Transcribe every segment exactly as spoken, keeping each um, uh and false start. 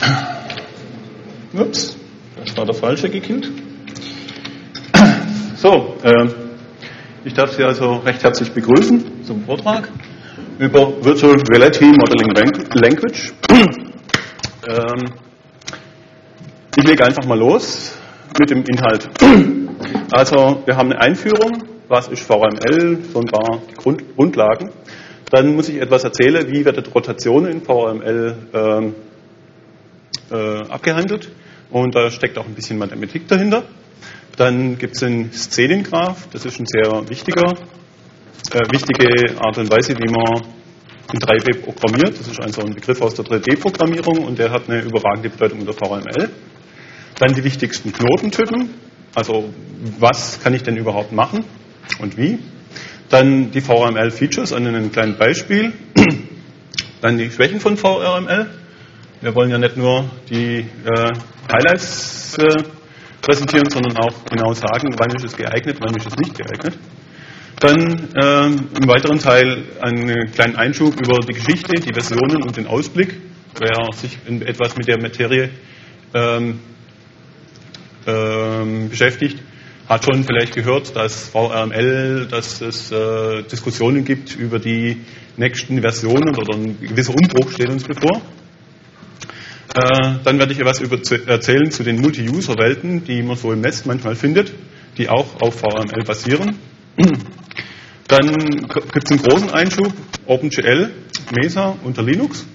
Ups, das war der falsche gekillt. So, äh, ich darf Sie also recht herzlich begrüßen zum Vortrag über Virtual Reality Modeling Language. ähm, ich lege einfach mal los mit dem Inhalt. Also, wir haben eine Einführung, was ist V R M L, so ein paar Grund, Grundlagen. Dann muss ich etwas erzählen, wie wird die Rotation in V R M L ähm, äh, abgehandelt. Und da steckt auch ein bisschen Mathematik dahinter. Dann gibt es den Szenengraph, das ist ein sehr wichtiger, äh, wichtige Art und Weise, wie man in drei D programmiert. Das ist also ein Begriff aus der drei D-Programmierung und der hat eine überragende Bedeutung in der V R M L. Dann die wichtigsten Knotentypen, also was kann ich denn überhaupt machen und wie. Dann die V R M L-Features an einem kleinen Beispiel. Dann die Schwächen von V R M L. Wir wollen ja nicht nur die äh, Highlights äh, präsentieren, sondern auch genau sagen, wann ist es geeignet, wann ist es nicht geeignet. Dann äh, im weiteren Teil einen kleinen Einschub über die Geschichte, die Versionen und den Ausblick. Wer sich in etwas mit der Materie ähm, ähm, beschäftigt, hat schon vielleicht gehört, dass V R M L, dass es äh, Diskussionen gibt über die nächsten Versionen oder ein gewisser Umbruch steht uns bevor. Äh, dann werde ich etwas über, erzählen zu den Multi-User-Welten, die man so im Netz manchmal findet, die auch auf V R M L basieren. Dann gibt es einen großen Einschub, OpenGL, Mesa unter Linux,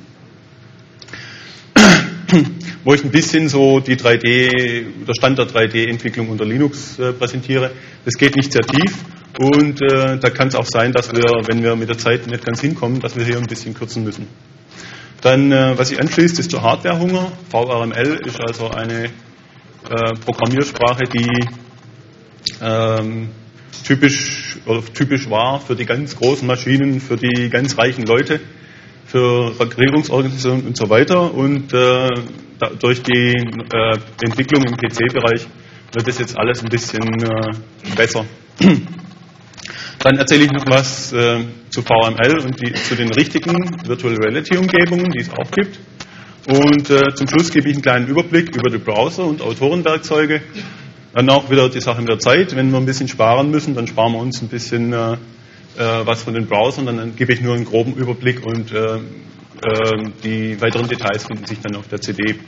wo ich ein bisschen so die drei D, der Stand der drei D-Entwicklung unter Linux äh, präsentiere. Das geht nicht sehr tief und äh, da kann es auch sein, dass wir, wenn wir mit der Zeit nicht ganz hinkommen, dass wir hier ein bisschen kürzen müssen. Dann, äh, was sich anschließt, ist der Hardwarehunger. V R M L ist also eine äh, Programmiersprache, die ähm, typisch, oder typisch war für die ganz großen Maschinen, für die ganz reichen Leute, für Regierungsorganisationen und so weiter. Und äh, da, durch die äh, Entwicklung im P C-Bereich wird das jetzt alles ein bisschen äh, besser. Dann erzähle ich noch was äh, zu V R M L und die, zu den richtigen Virtual Reality Umgebungen, die es auch gibt. Und äh, zum Schluss gebe ich einen kleinen Überblick über die Browser und Autorenwerkzeuge. Dann auch wieder die Sache mit der Zeit. Wenn wir ein bisschen sparen müssen, dann sparen wir uns ein bisschen äh, äh, was von den Browsern. Dann gebe ich nur einen groben Überblick und äh, äh, die weiteren Details finden sich dann auf der C D.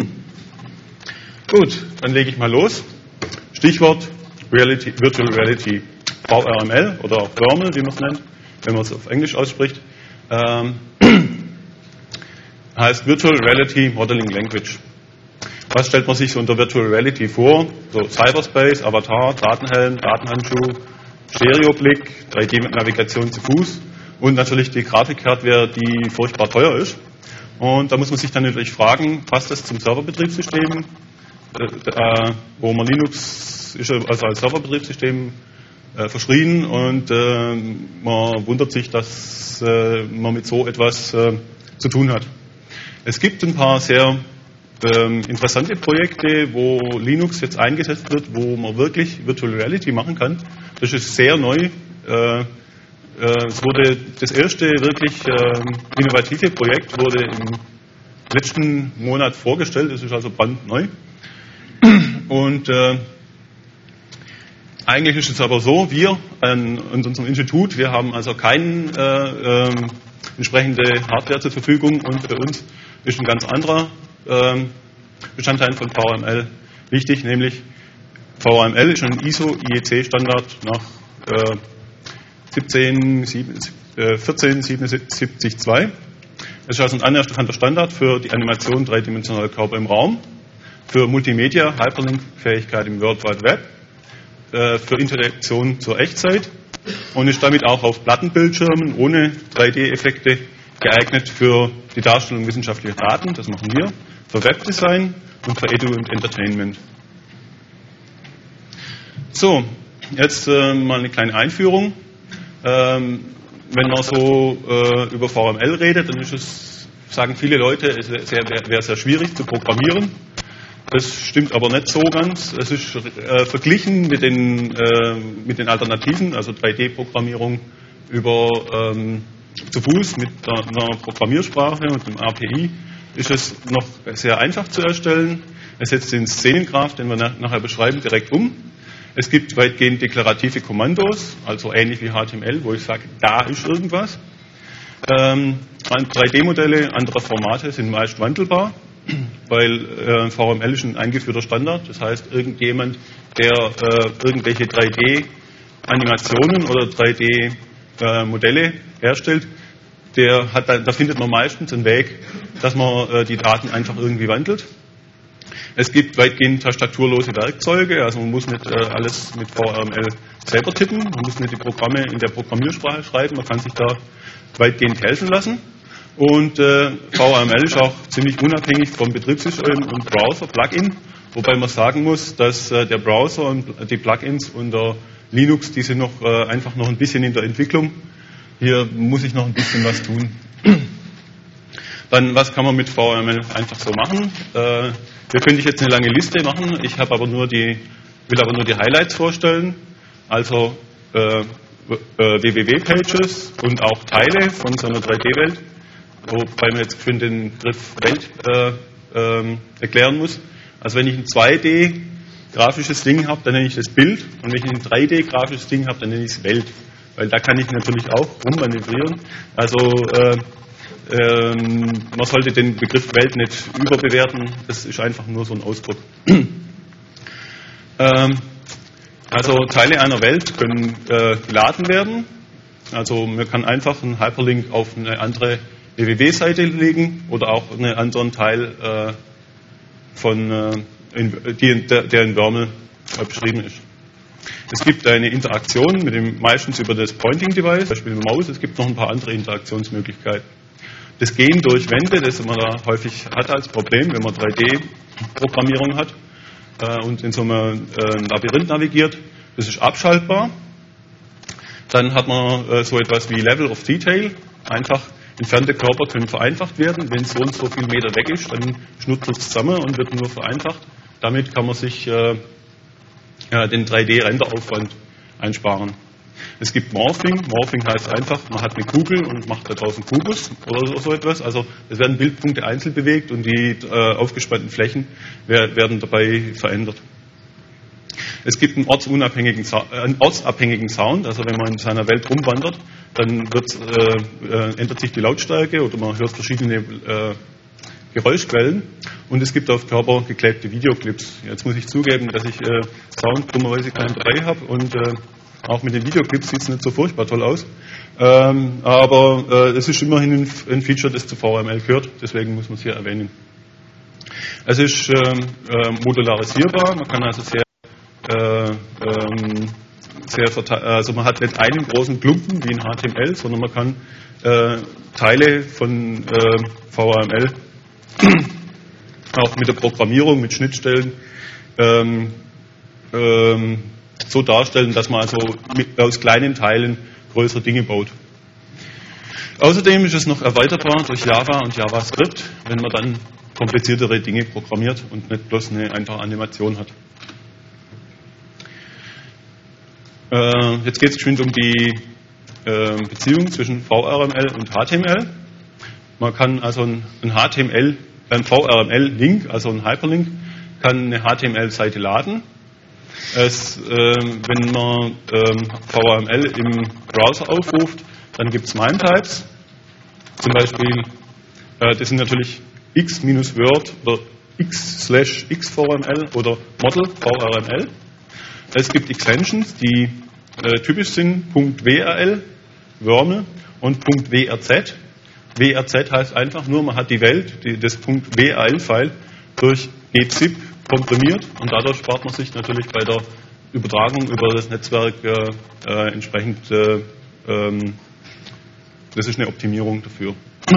Gut, dann lege ich mal los. Stichwort Reality, Virtual Reality. V R M L oder auch V R M L, wie man es nennt, wenn man es auf Englisch ausspricht, ähm, heißt Virtual Reality Modeling Language. Was stellt man sich so unter Virtual Reality vor? So Cyberspace, Avatar, Datenhelm, Datenhandschuh, Stereoblick, drei D-Navigation zu Fuß und natürlich die Grafikhardware, die furchtbar teuer ist. Und da muss man sich dann natürlich fragen, passt das zum Serverbetriebssystem, äh, äh, wo man Linux ist also als Serverbetriebssystem Äh, verschrien und äh, man wundert sich, dass äh, man mit so etwas äh, zu tun hat. Es gibt ein paar sehr äh, interessante Projekte, wo Linux jetzt eingesetzt wird, wo man wirklich Virtual Reality machen kann. Das ist sehr neu. Äh, äh, es wurde das erste wirklich äh, innovative Projekt wurde im letzten Monat vorgestellt. Das ist also brandneu. Und äh, Eigentlich ist es aber so, wir an, an unserem Institut, wir haben also keine äh, äh, entsprechende Hardware zur Verfügung und für uns ist ein ganz anderer äh, Bestandteil von V R M L wichtig, nämlich V R M L ist ein I S O I E C-Standard nach äh, vierzehn siebenundsiebzig zwei. Das ist also ein anerkannter Standard für die Animation dreidimensionaler Körper im Raum, für Multimedia, Hyperlink-Fähigkeit im World Wide Web, für Interaktion zur Echtzeit und ist damit auch auf Plattenbildschirmen ohne drei D-Effekte geeignet für die Darstellung wissenschaftlicher Daten, das machen wir, für Webdesign und für Edu und Entertainment. So, jetzt äh, mal eine kleine Einführung. Ähm, wenn man so äh, über V R M L redet, dann ist es, sagen viele Leute, es wäre wär sehr schwierig zu programmieren. Das stimmt aber nicht so ganz. Es ist äh, verglichen mit den, äh, mit den Alternativen, also drei D-Programmierung über ähm, zu Fuß mit einer Programmiersprache und dem A P I. ist es noch sehr einfach zu erstellen. Es setzt den Szenengraph, den wir nachher beschreiben, direkt um. Es gibt weitgehend deklarative Kommandos, also ähnlich wie H T M L, wo ich sage, da ist irgendwas. Ähm, drei D-Modelle anderer Formate sind meist wandelbar, weil äh, V M L ist ein eingeführter Standard. Das heißt, irgendjemand, der äh, irgendwelche drei D-Animationen oder drei D-Modelle herstellt, der hat, da findet man meistens einen Weg, dass man äh, die Daten einfach irgendwie wandelt. Es gibt weitgehend tastaturlose Werkzeuge, also man muss nicht äh, alles mit V R M L selber tippen, man muss nicht die Programme in der Programmiersprache schreiben, man kann sich da weitgehend helfen lassen. Und äh, V R M L ist auch ziemlich unabhängig vom Betriebssystem und Browser-Plugin, wobei man sagen muss, dass äh, der Browser und die Plugins unter Linux, die sind noch äh, einfach noch ein bisschen in der Entwicklung. Hier muss ich noch ein bisschen was tun. Dann, was kann man mit V R M L einfach so machen? Äh, hier könnte ich jetzt eine lange Liste machen. Ich habe aber nur die, will aber nur die Highlights vorstellen. Also äh, äh, W W W-Pages und auch Teile von so einer drei D-Welt, wobei man jetzt für den Begriff Welt äh, äh, erklären muss. Also wenn ich ein zwei D-grafisches Ding habe, dann nenne ich das Bild. Und wenn ich ein drei D-grafisches Ding habe, dann nenne ich es Welt. Weil da kann ich natürlich auch rummanövrieren. Also äh, ähm, man sollte den Begriff Welt nicht überbewerten. Das ist einfach nur so ein Ausdruck. ähm, also Teile einer Welt können äh, geladen werden. Also man kann einfach einen Hyperlink auf eine andere W W W-Seite legen oder auch einen anderen Teil äh, von äh, in, die, der, der in Worml äh, beschrieben ist. Es gibt eine Interaktion mit dem meistens über das Pointing-Device, zum Beispiel eine Maus. Es gibt noch ein paar andere Interaktionsmöglichkeiten. Das Gehen durch Wände, das man da häufig hat als Problem, wenn man drei D-Programmierung hat äh, und in so einem äh, Labyrinth navigiert, das ist abschaltbar. Dann hat man äh, so etwas wie Level of Detail. Einfach entfernte Körper können vereinfacht werden. Wenn so und so viel Meter weg ist, dann schnutzelt es zusammen und wird nur vereinfacht. Damit kann man sich äh, ja, den drei D-Renderaufwand einsparen. Es gibt Morphing. Morphing heißt einfach, man hat eine Kugel und macht da draußen Kubus oder so, so etwas. Also es werden Bildpunkte einzeln bewegt und die äh, aufgespannten Flächen werden dabei verändert. Es gibt einen ortsunabhängigen, äh, einen ortsabhängigen Sound. Also wenn man in seiner Welt rumwandert, dann wird, äh, äh, ändert sich die Lautstärke oder man hört verschiedene äh, Geräuschquellen. Und es gibt auf Körper geklebte Videoclips. Jetzt muss ich zugeben, dass ich äh, Sound dummerweise keinen dabei habe und äh, auch mit den Videoclips sieht es nicht so furchtbar toll aus. Ähm, aber äh, es ist immerhin ein, ein Feature, das zu V R M L gehört, deswegen muss man es hier erwähnen. Es ist ähm, äh, modularisierbar, man kann also sehr, äh, ähm, sehr also man hat nicht einen großen Klumpen wie in H T M L, sondern man kann äh, Teile von äh, V R M L auch mit der Programmierung, mit Schnittstellen ähm, ähm, so darstellen, dass man also mit, aus kleinen Teilen größere Dinge baut. Außerdem ist es noch erweiterbar durch Java und JavaScript, wenn man dann kompliziertere Dinge programmiert und nicht bloß eine einfache Animation hat. Äh, jetzt geht es geschwind um die äh, Beziehung zwischen V R M L und H T M L. Man kann also ein, ein H T M L, ein V R M L-Link, also ein Hyperlink, kann eine H T M L-Seite laden. Es, äh, wenn man ähm, V R M L im Browser aufruft, dann gibt es MIME-Types. Zum Beispiel, äh, das sind natürlich x-word oder x slash xVRML oder Model V R M L. Es gibt Extensions, die äh, typisch sind .wrl, Worml und .wrz. W R Z heißt einfach nur, man hat die Welt, die, das .wrl-File durch gzip komprimiert und dadurch spart man sich natürlich bei der Übertragung über das Netzwerk äh, äh, entsprechend, äh, ähm, das ist eine Optimierung dafür.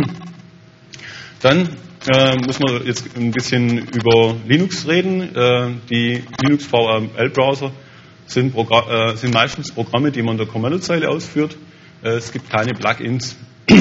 Dann äh, muss man jetzt ein bisschen über Linux reden. Äh, die Linux V R M L-Browser sind, äh, sind meistens Programme, die man in der Kommandozeile ausführt. Äh, es gibt keine Plugins.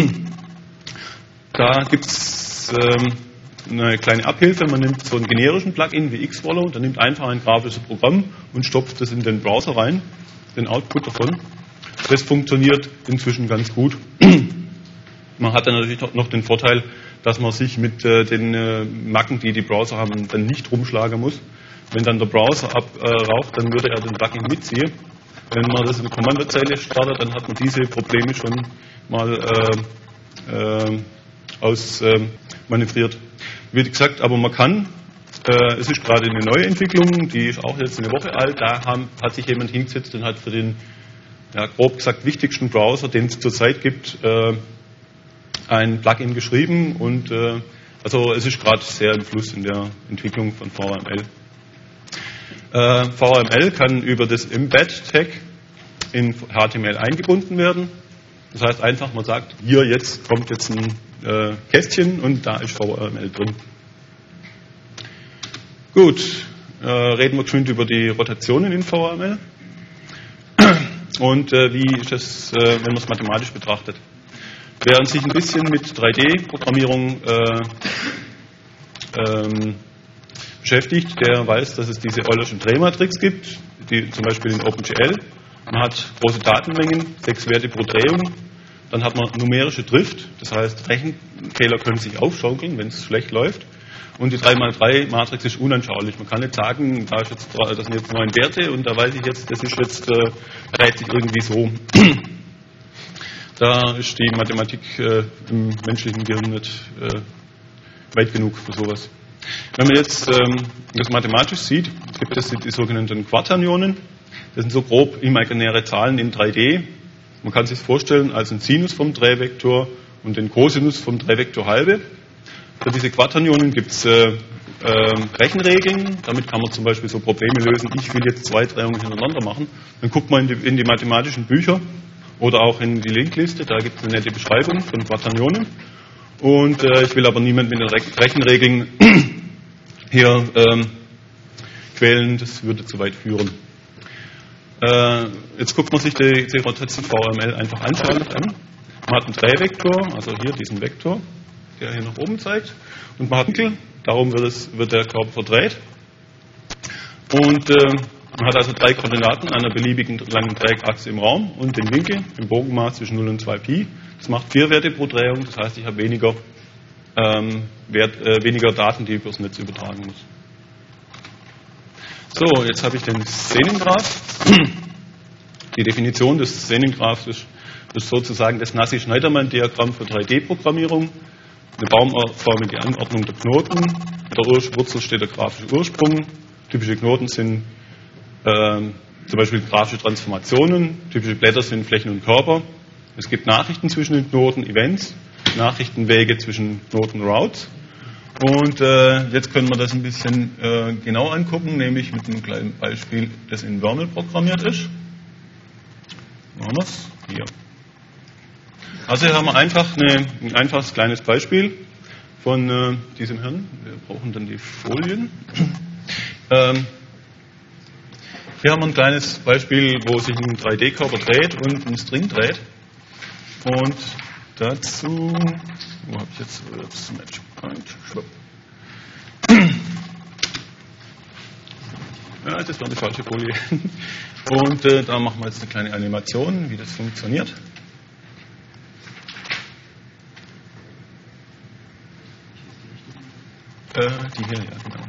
Da gibt es ähm, eine kleine Abhilfe. Man nimmt so einen generischen Plugin wie Xfollow, dann nimmt einfach ein grafisches Programm und stopft das in den Browser rein, den Output davon. Das funktioniert inzwischen ganz gut. Man hat dann natürlich noch den Vorteil, dass man sich mit äh, den äh, Macken, die die Browser haben, dann nicht rumschlagen muss. Wenn dann der Browser abraucht, äh, dann würde er den Plugin mitziehen. Wenn man das in der Kommandozeile startet, dann hat man diese Probleme schon mal äh, äh, ausmanövriert. Äh, Wie gesagt, aber man kann, äh, es ist gerade eine neue Entwicklung, die ist auch jetzt eine Woche alt, da haben, hat sich jemand hingesetzt und hat für den, ja, grob gesagt, wichtigsten Browser, den es zurzeit gibt, äh, ein Plugin geschrieben und äh, also es ist gerade sehr im Fluss in der Entwicklung von V M L. Äh, V M L kann über das Embed-Tag in H T M L eingebunden werden. Das heißt einfach, man sagt, hier jetzt kommt jetzt ein äh, Kästchen und da ist V M L drin. Gut, äh, reden wir geschwind über die Rotationen in V M L. Und äh, wie ist das, äh, wenn man es mathematisch betrachtet? Wer sich ein bisschen mit drei D-Programmierung äh, ähm, beschäftigt, der weiß, dass es diese Eulerschen Drehmatrix gibt, die zum Beispiel in OpenGL. Man hat große Datenmengen, sechs Werte pro Drehung, dann hat man numerische Drift, das heißt Rechenfehler können sich aufschaukeln, wenn es schlecht läuft. Und die drei mal drei Matrix ist unanschaulich. Man kann nicht sagen, da ist jetzt, das sind jetzt neun Werte und da weiß ich jetzt, das ist jetzt, äh, dreht sich irgendwie so. Da ist die Mathematik äh, im menschlichen Gehirn nicht äh, weit genug für sowas. Wenn man jetzt ähm, das mathematisch sieht, gibt es die, die sogenannten Quaternionen. Das sind so grob imaginäre Zahlen in drei D. Man kann sich vorstellen als ein Sinus vom Drehvektor und den Cosinus vom Drehvektor halbe. Für diese Quaternionen gibt es äh, äh, Rechenregeln. Damit kann man zum Beispiel so Probleme lösen. Ich will jetzt zwei Drehungen hintereinander machen. Dann guckt man in die, in die mathematischen Bücher oder auch in die Linkliste. Da gibt es eine nette Beschreibung von Quaternionen. Und äh, ich will aber niemand mit den Re Rechenregeln hier ähm, quälen. Das würde zu weit führen. Äh, jetzt guckt man sich die, die Rotation V M L einfach anschaulich an. Man hat einen Drehvektor, also hier diesen Vektor, der hier nach oben zeigt, und man hat einen Winkel, darum wird, es, wird der Körper verdreht. Und äh, man hat also drei Koordinaten einer beliebigen langen Dreiecksachse im Raum und den Winkel im Bogenmaß zwischen null und zwei Pi. Das macht vier Werte pro Drehung, das heißt, ich habe weniger, ähm, Wert, äh, weniger Daten, die ich übers Netz übertragen muss. So, jetzt habe ich den Szenengraph. Die Definition des Szenengraphs ist, ist sozusagen das Nasse-Schneiderman-Diagramm für drei D-Programmierung. Eine baumförmige Anordnung der Knoten. In der Wurzel steht der grafische Ursprung. Typische Knoten sind äh, zum Beispiel grafische Transformationen. Typische Blätter sind Flächen und Körper. Es gibt Nachrichten zwischen den Knoten, Events, Nachrichtenwege zwischen Knoten, Routes. Und äh, jetzt können wir das ein bisschen äh, genau angucken, nämlich mit einem kleinen Beispiel, das in Vernal programmiert ist. Machen wir es hier. Also hier haben wir einfach eine, ein einfaches kleines Beispiel von äh, diesem Herrn. Wir brauchen dann die Folien. ähm, hier haben wir ein kleines Beispiel, wo sich ein drei D-Körper dreht und ein String dreht. Und dazu, wo habe ich jetzt das Match Point? Ja, das war die falsche Folie. Und äh, da machen wir jetzt eine kleine Animation, wie das funktioniert. Äh, die hier, ja, genau.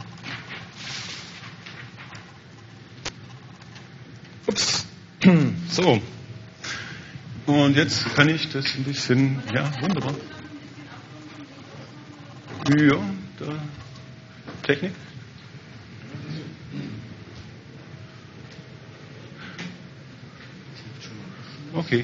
Ups. So. Und jetzt kann ich das ein bisschen, ja, wunderbar. Ja, da. Technik. Okay.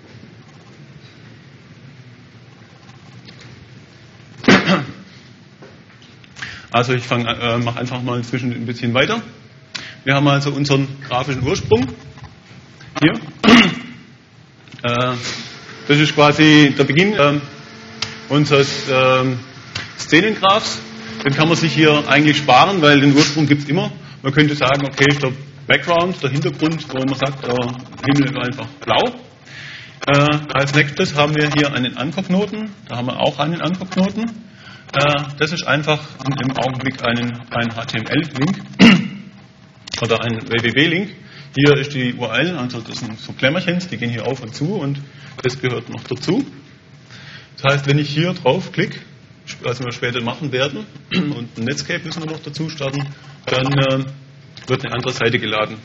Also ich fange, äh, mache einfach mal inzwischen ein bisschen weiter. Wir haben also unseren grafischen Ursprung hier. Äh, das ist quasi der Beginn äh, unseres äh, Szenengraphs. Den kann man sich hier eigentlich sparen, weil den Ursprung gibt es immer. Man könnte sagen, okay, ist der Background, der Hintergrund, wo man sagt, der Himmel ist einfach blau. Äh, als nächstes haben wir hier einen Ankerknoten. Da haben wir auch einen Ankerknoten. Äh, das ist einfach im Augenblick einen, ein H T M L-Link oder ein W W W-Link. Hier ist die U R L, also das sind so Klemmerchens, die gehen hier auf und zu und das gehört noch dazu. Das heißt, wenn ich hier drauf klicke, was wir später machen werden, und ein Netscape müssen wir noch dazu starten, dann äh, wird eine andere Seite geladen.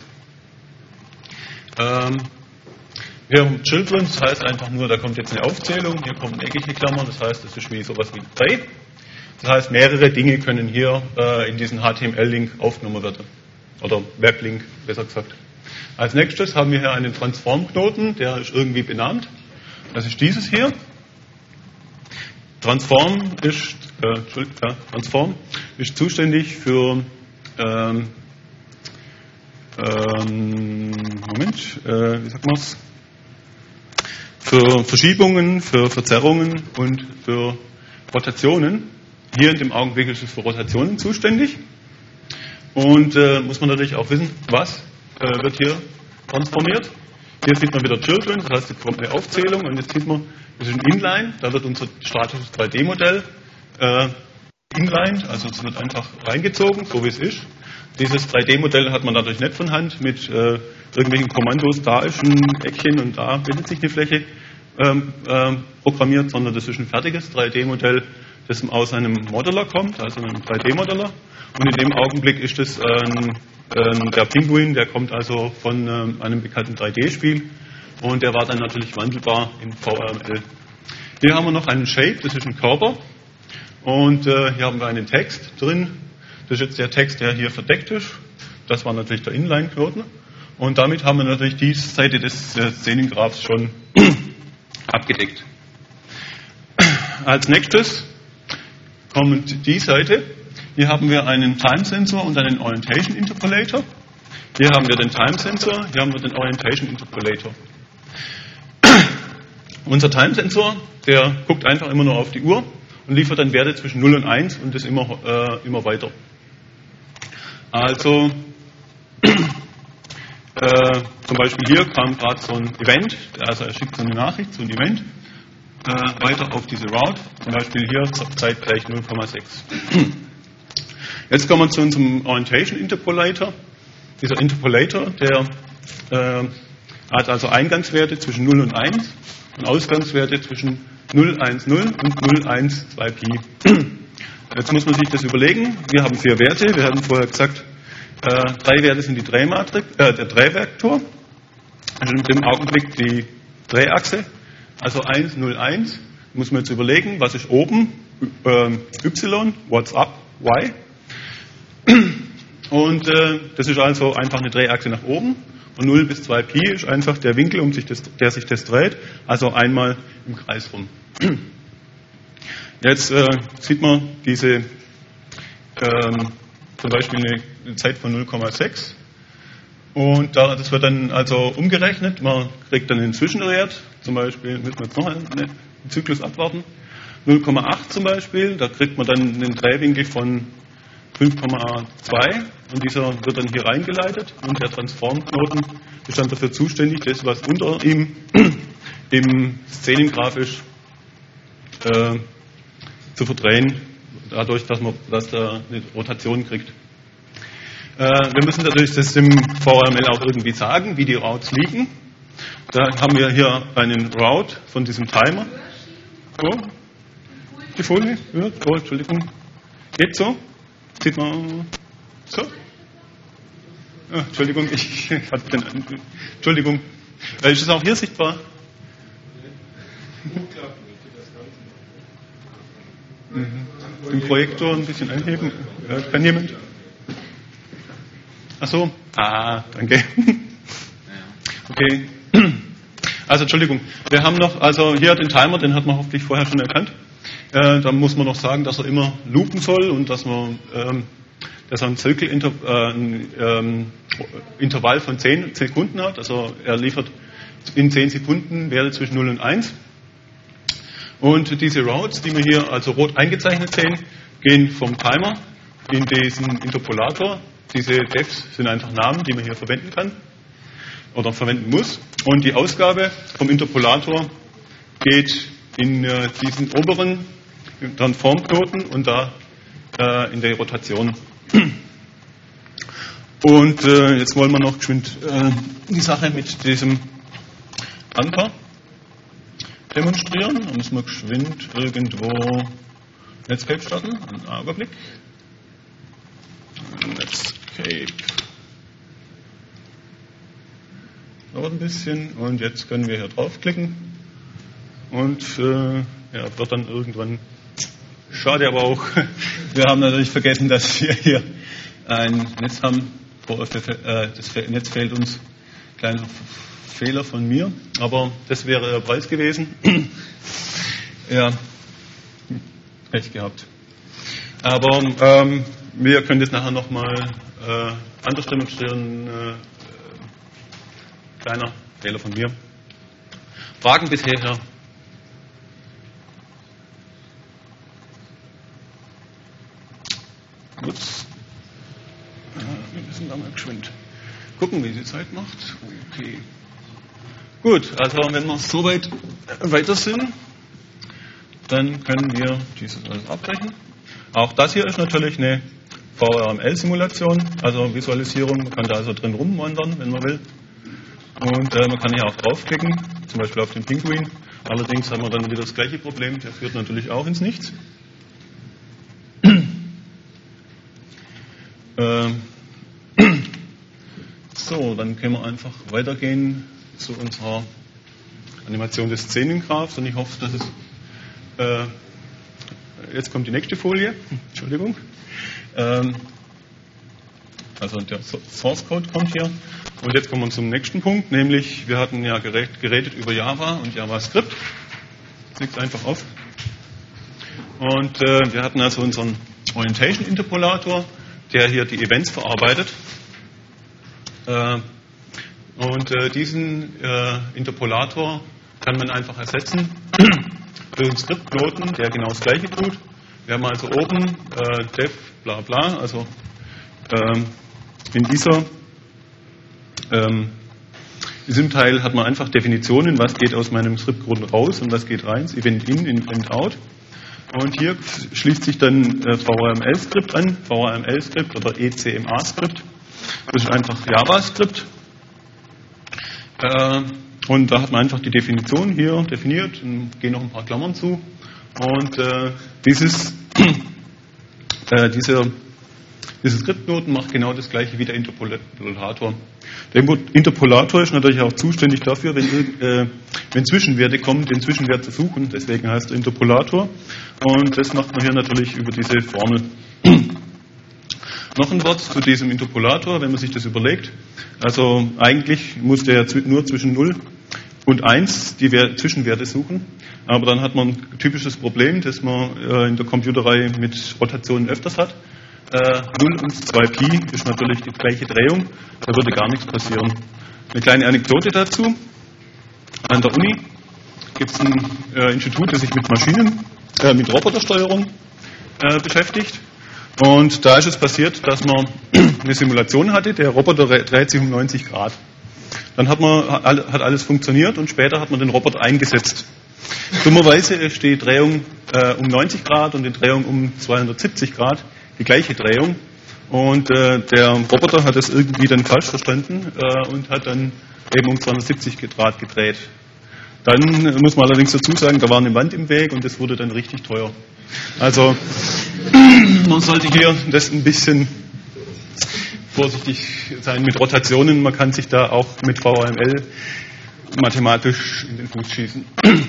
Ähm, wir haben Children, das heißt einfach nur, da kommt jetzt eine Aufzählung, hier kommt eine eckige Klammer, das heißt, das ist wie sowas wie drei. Das heißt, mehrere Dinge können hier äh, in diesen H T M L-Link aufgenommen werden. Oder Weblink, besser gesagt. Als nächstes haben wir hier einen Transform-Knoten, der ist irgendwie benannt. Das ist dieses hier. Transform ist, äh, ja, Transform ist zuständig für ähm, ähm, Moment, äh, wie sagt man es? Für Verschiebungen, für Verzerrungen und für Rotationen. Hier in dem Augenblick ist es für Rotationen zuständig. Und äh, muss man natürlich auch wissen, was äh, wird hier transformiert. Hier sieht man wieder Children, das heißt, hier kommt eine Aufzählung und jetzt sieht man, das ist ein Inline, da wird unser statisches drei D Modell äh, inlined, also es wird einfach reingezogen, so wie es ist. Dieses drei D Modell hat man natürlich nicht von Hand mit äh, irgendwelchen Kommandos, da ist ein Eckchen und da bildet sich eine Fläche ähm, ähm, programmiert, sondern das ist ein fertiges drei D Modell, das aus einem Modeler kommt, also einem drei D Modeler. Und in dem Augenblick ist es ähm, ähm, der Pinguin, der kommt also von ähm, einem bekannten drei D Spiel und der war dann natürlich wandelbar in V R M L. Hier haben wir noch einen Shape, das ist ein Körper und äh, hier haben wir einen Text drin. Das ist jetzt der Text, der hier verdeckt ist. Das war natürlich der Inline-Knoten. Und damit haben wir natürlich die Seite des äh, Szenengraphs schon abgedeckt. Als nächstes kommt die Seite. Hier haben wir einen Time-Sensor und einen Orientation-Interpolator. Hier haben wir den Time-Sensor, hier haben wir den Orientation-Interpolator. Unser Time-Sensor, der guckt einfach immer nur auf die Uhr und liefert dann Werte zwischen null und eins und das immer, äh, immer weiter. Also, äh, zum Beispiel hier kam gerade so ein Event, also er schickt so eine Nachricht, so ein Event, äh, weiter auf diese Route, zum Beispiel hier Zeit gleich null Komma sechs. Jetzt kommen wir zu unserem Orientation Interpolator. Dieser Interpolator, der äh, hat also Eingangswerte zwischen null und eins und Ausgangswerte zwischen null Komma eins null und null Komma eins zwei Pi. Jetzt muss man sich das überlegen. Wir haben vier Werte. Wir hatten vorher gesagt, äh, drei Werte sind die Drehmatrix, äh, der Drehvektor. Also in dem Augenblick die Drehachse. Also eins, null, eins. Muss man jetzt überlegen, was ist oben? Äh, y, what's up? Y. Und äh, das ist also einfach eine Drehachse nach oben. Und null bis zwei Pi ist einfach der Winkel, um sich das, der sich das dreht. Also einmal im Kreis rum. Jetzt äh, sieht man diese ähm, zum Beispiel eine Zeit von null Komma sechs und da, das wird dann also umgerechnet, man kriegt dann einen Zwischenwert, zum Beispiel müssen wir jetzt noch einen, einen Zyklus abwarten, null Komma acht zum Beispiel, da kriegt man dann einen Drehwinkel von fünf Komma zwei und dieser wird dann hier reingeleitet und der Transformknoten ist dann dafür zuständig, das was unter ihm im Szenengraph ist, äh, zu verdrehen, dadurch, dass man dass da eine Rotation kriegt. Äh, wir müssen natürlich das im V R M L auch irgendwie sagen, wie die Routes liegen. Da haben wir hier einen Route von diesem Timer. Oh, die Folie? Ja, oh, Entschuldigung. Geht so? Sieht man so? Oh, Entschuldigung, ich hatte den. Entschuldigung. Ist es auch hier sichtbar? Mhm. Den Projektor ein bisschen einheben. Ja, kann jemand? Ach so. Ah, danke. Okay. Also Entschuldigung. Wir haben noch, also hier den Timer, den hat man hoffentlich vorher schon erkannt. Äh, da muss man noch sagen, dass er immer loopen soll und dass man, ähm, dass er ein Zirkelinter, äh, ein ähm, Intervall von zehn Sekunden hat. Also er liefert in zehn Sekunden Werte zwischen null und eins. Und diese Routes, die wir hier also rot eingezeichnet sehen, gehen vom Timer in diesen Interpolator. Diese Defs sind einfach Namen, die man hier verwenden kann oder verwenden muss. Und die Ausgabe vom Interpolator geht in äh, diesen oberen Transformknoten und da äh, in der Rotation. Und äh, jetzt wollen wir noch geschwind äh, die Sache mit diesem Anker demonstrieren. Da müssen wir geschwind irgendwo Netscape starten, einen Überblick. Netscape. Dauert ein bisschen und jetzt können wir hier draufklicken und äh, ja, wird dann irgendwann, schade aber auch, wir haben natürlich vergessen, dass wir hier ein Netz haben, das Netz fehlt uns, kleiner Fehler von mir, aber das wäre der Preis gewesen. Ja, Pech gehabt. Aber ähm, wir können das nachher nochmal äh, anders demonstrieren. Äh, kleiner Fehler von mir. Fragen bisher? Gut. Wir müssen da mal geschwind gucken, wie die Zeit macht. Okay. Gut, also wenn wir so weit weiter sind, dann können wir dieses alles abbrechen. Auch das hier ist natürlich eine V R M L-Simulation, also Visualisierung. Man kann da also drin rumwandern, wenn man will. Und äh, man kann hier auch draufklicken, zum Beispiel auf den Pinguin. Allerdings haben wir dann wieder das gleiche Problem, der führt natürlich auch ins Nichts. ähm, so, dann können wir einfach weitergehen zu unserer Animation des Szenengraphs und ich hoffe, dass es äh, jetzt kommt die nächste Folie. Entschuldigung. Ähm, also der Source Code kommt hier. Und jetzt kommen wir zum nächsten Punkt, nämlich wir hatten ja geredet über Java und JavaScript. Klickt einfach auf. Und äh, wir hatten also unseren Orientation Interpolator, der hier die Events verarbeitet. Äh, und äh, diesen äh, Interpolator kann man einfach ersetzen durch einen Skriptknoten, der genau das gleiche tut. Wir haben also oben äh, def bla bla, also ähm, in dieser ähm, in diesem Teil hat man einfach Definitionen, was geht aus meinem Skriptknoten raus und was geht rein, Event in, Event out. Und hier schließt sich dann äh, V R M L-Skript an, V R M L-Skript oder E C M A-Skript. Das ist einfach JavaScript. Äh, und da hat man einfach die Definition hier definiert und gehen noch ein paar Klammern zu. Und äh, dieses, äh, dieser, dieser Skriptknoten macht genau das gleiche wie der Interpolator. Der Interpolator ist natürlich auch zuständig dafür, wenn, äh, wenn Zwischenwerte kommen, den Zwischenwert zu suchen. Deswegen heißt er Interpolator. Und das macht man hier natürlich über diese Formel. Noch ein Wort zu diesem Interpolator, wenn man sich das überlegt. Also eigentlich muss der nur zwischen null und eins die Zwischenwerte suchen. Aber dann hat man ein typisches Problem, das man äh, in der Computerei mit Rotationen öfters hat. Äh, null und zwei Pi ist natürlich die gleiche Drehung, da würde gar nichts passieren. Eine kleine Anekdote dazu. An der Uni gibt es ein äh, Institut, das sich mit Maschinen, äh, mit Robotersteuerung äh, beschäftigt. Und da ist es passiert, dass man eine Simulation hatte, der Roboter dreht sich um neunzig Grad. Dann hat, man, hat alles funktioniert und später hat man den Roboter eingesetzt. Dummerweise ist die Drehung äh, um neunzig Grad und die Drehung um zweihundertsiebzig Grad die gleiche Drehung. Und äh, der Roboter hat es irgendwie dann falsch verstanden äh, und hat dann eben um zweihundertsiebzig Grad gedreht. Dann muss man allerdings dazu sagen, da war eine Wand im Weg und das wurde dann richtig teuer. Also man sollte hier das ein bisschen vorsichtig sein mit Rotationen. Man kann sich da auch mit V R M L mathematisch in den Fuß schießen.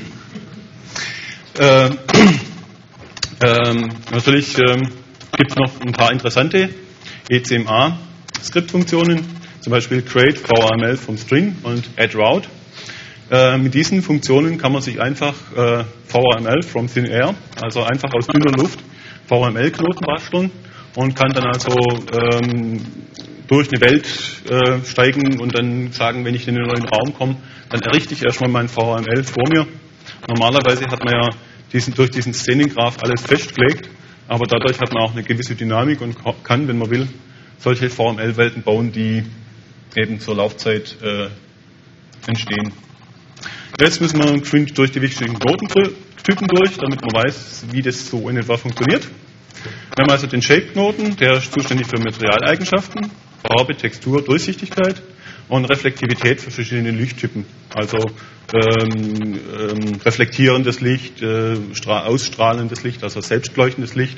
äh, äh, natürlich äh, gibt es noch ein paar interessante E C M A-Skriptfunktionen, zum Beispiel create V R M L vom String und add route. Äh, mit diesen Funktionen kann man sich einfach äh, V R M L from thin air, also einfach aus dünner Luft, V R M L-Knoten basteln und kann dann also ähm, durch eine Welt äh, steigen und dann sagen, wenn ich in einen neuen Raum komme, dann errichte ich erstmal mein V R M L vor mir. Normalerweise hat man ja diesen, durch diesen Szenengraph alles festgelegt, aber dadurch hat man auch eine gewisse Dynamik und kann, wenn man will, solche V R M L-Welten bauen, die eben zur Laufzeit äh, entstehen. Jetzt müssen wir geschwind durch die wichtigen Knotentypen durch, damit man weiß, wie das so in etwa funktioniert. Wir haben also den Shape-Knoten, der ist zuständig für Materialeigenschaften, Farbe, Textur, Durchsichtigkeit und Reflektivität für verschiedene Lichttypen. Also ähm, ähm, reflektierendes Licht, äh, ausstrahlendes Licht, also selbstleuchtendes Licht.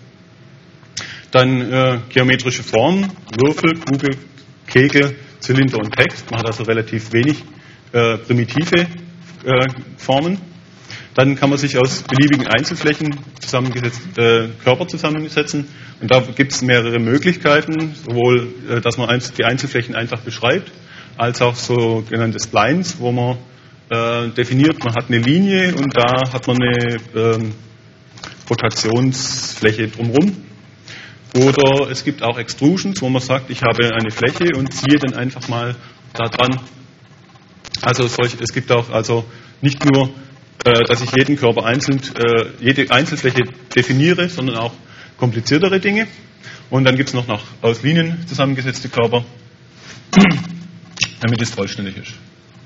Dann äh, geometrische Formen, Würfel, Kugel, Kegel, Zylinder und Text. Man hat also relativ wenig äh, primitive äh, Formen. Dann kann man sich aus beliebigen Einzelflächen zusammengesetzt, äh, Körper zusammensetzen. Und da gibt es mehrere Möglichkeiten, sowohl, äh, dass man die Einzelflächen einfach beschreibt, als auch sogenannte Splines, wo man äh, definiert, man hat eine Linie und da hat man eine ähm, Rotationsfläche drumherum. Oder es gibt auch Extrusions, wo man sagt, ich habe eine Fläche und ziehe dann einfach mal da dran. Also solch, es gibt auch also nicht nur, äh, dass ich jeden Körper einzeln, äh, jede Einzelfläche definiere, sondern auch kompliziertere Dinge. Und dann gibt es noch, noch aus Linien zusammengesetzte Körper, damit es vollständig ist.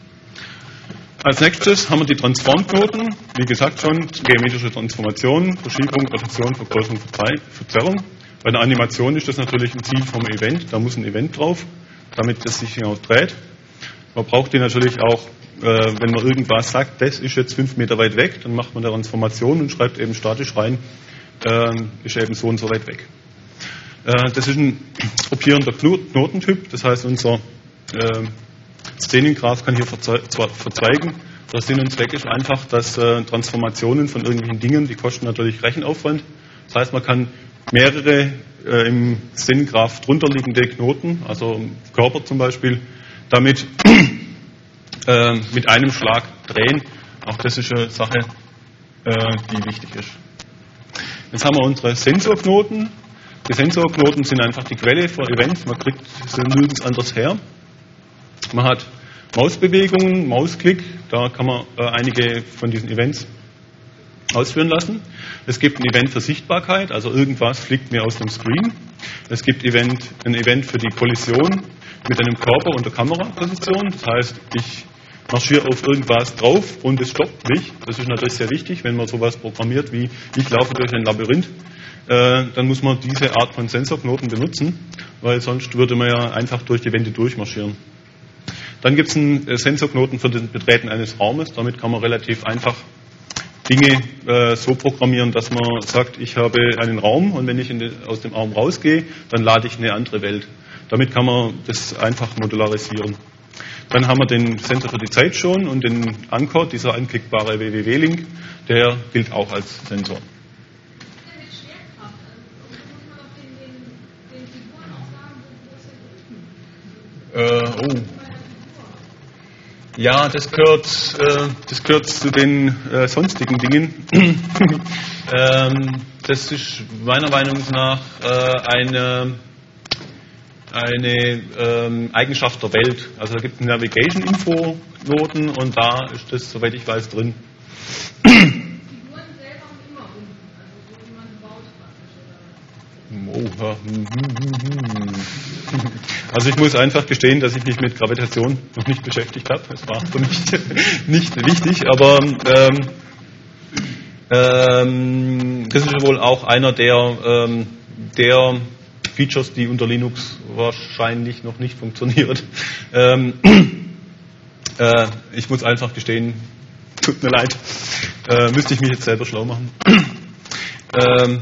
Als nächstes haben wir die Transformknoten. Wie gesagt schon, geometrische Transformation, Verschiebung, Rotation, Vergrößerung, Verzerrung. Bei einer Animation ist das natürlich ein Ziel vom Event. Da muss ein Event drauf, damit das sich auch dreht. Man braucht die natürlich auch, äh, wenn man irgendwas sagt, das ist jetzt fünf Meter weit weg, dann macht man eine Transformation und schreibt eben statisch rein, äh, ist eben so und so weit weg. Äh, das ist ein gruppierender Knotentyp, das heißt, unser äh, Szenengraph kann hier verzweigen. Der Sinn und Zweck ist einfach, dass äh, Transformationen von irgendwelchen Dingen, die kosten natürlich Rechenaufwand. Das heißt, man kann mehrere äh, im Szenengraph drunter liegende Knoten, also Körper zum Beispiel, damit äh, mit einem Schlag drehen. Auch das ist eine Sache, äh, die wichtig ist. Jetzt haben wir unsere Sensorknoten. Die Sensorknoten sind einfach die Quelle für Events. Man kriegt sie nirgends anders her. Man hat Mausbewegungen, Mausklick. Da kann man äh, einige von diesen Events ausführen lassen. Es gibt ein Event für Sichtbarkeit, also irgendwas fliegt mir aus dem Screen. Es gibt Event, ein Event für die Kollision mit einem Körper und der Kameraposition. Das heißt, ich marschiere auf irgendwas drauf und es stoppt mich. Das ist natürlich sehr wichtig, wenn man sowas programmiert wie ich laufe durch ein Labyrinth. Äh, dann muss man diese Art von Sensorknoten benutzen, weil sonst würde man ja einfach durch die Wände durchmarschieren. Dann gibt es einen Sensorknoten für das Betreten eines Raumes. Damit kann man relativ einfach Dinge äh, so programmieren, dass man sagt, ich habe einen Raum und wenn ich in den, aus dem Raum rausgehe, dann lade ich eine andere Welt. Damit kann man das einfach modularisieren. Dann haben wir den Sensor für die Zeit schon und den Anker, dieser anklickbare W W W-Link, der gilt auch als Sensor. Äh, oh. Ja, das gehört, äh, das gehört zu den äh, sonstigen Dingen. ähm, das ist meiner Meinung nach äh, eine, eine ähm, Eigenschaft der Welt. Also da gibt es Navigation-Info-Noten und da ist das, soweit ich weiß, drin. Die Figuren selber haben immer unten, also so wie man baut praktisch, oder? Oh, ja. Also ich muss einfach gestehen, dass ich mich mit Gravitation noch nicht beschäftigt habe. Es war für mich nicht wichtig, aber ähm, ähm, das ist wohl auch einer der, ähm, der Features, die unter Linux wahrscheinlich noch nicht funktioniert. Ähm, äh, ich muss einfach gestehen, tut mir leid, äh, müsste ich mich jetzt selber schlau machen. ähm,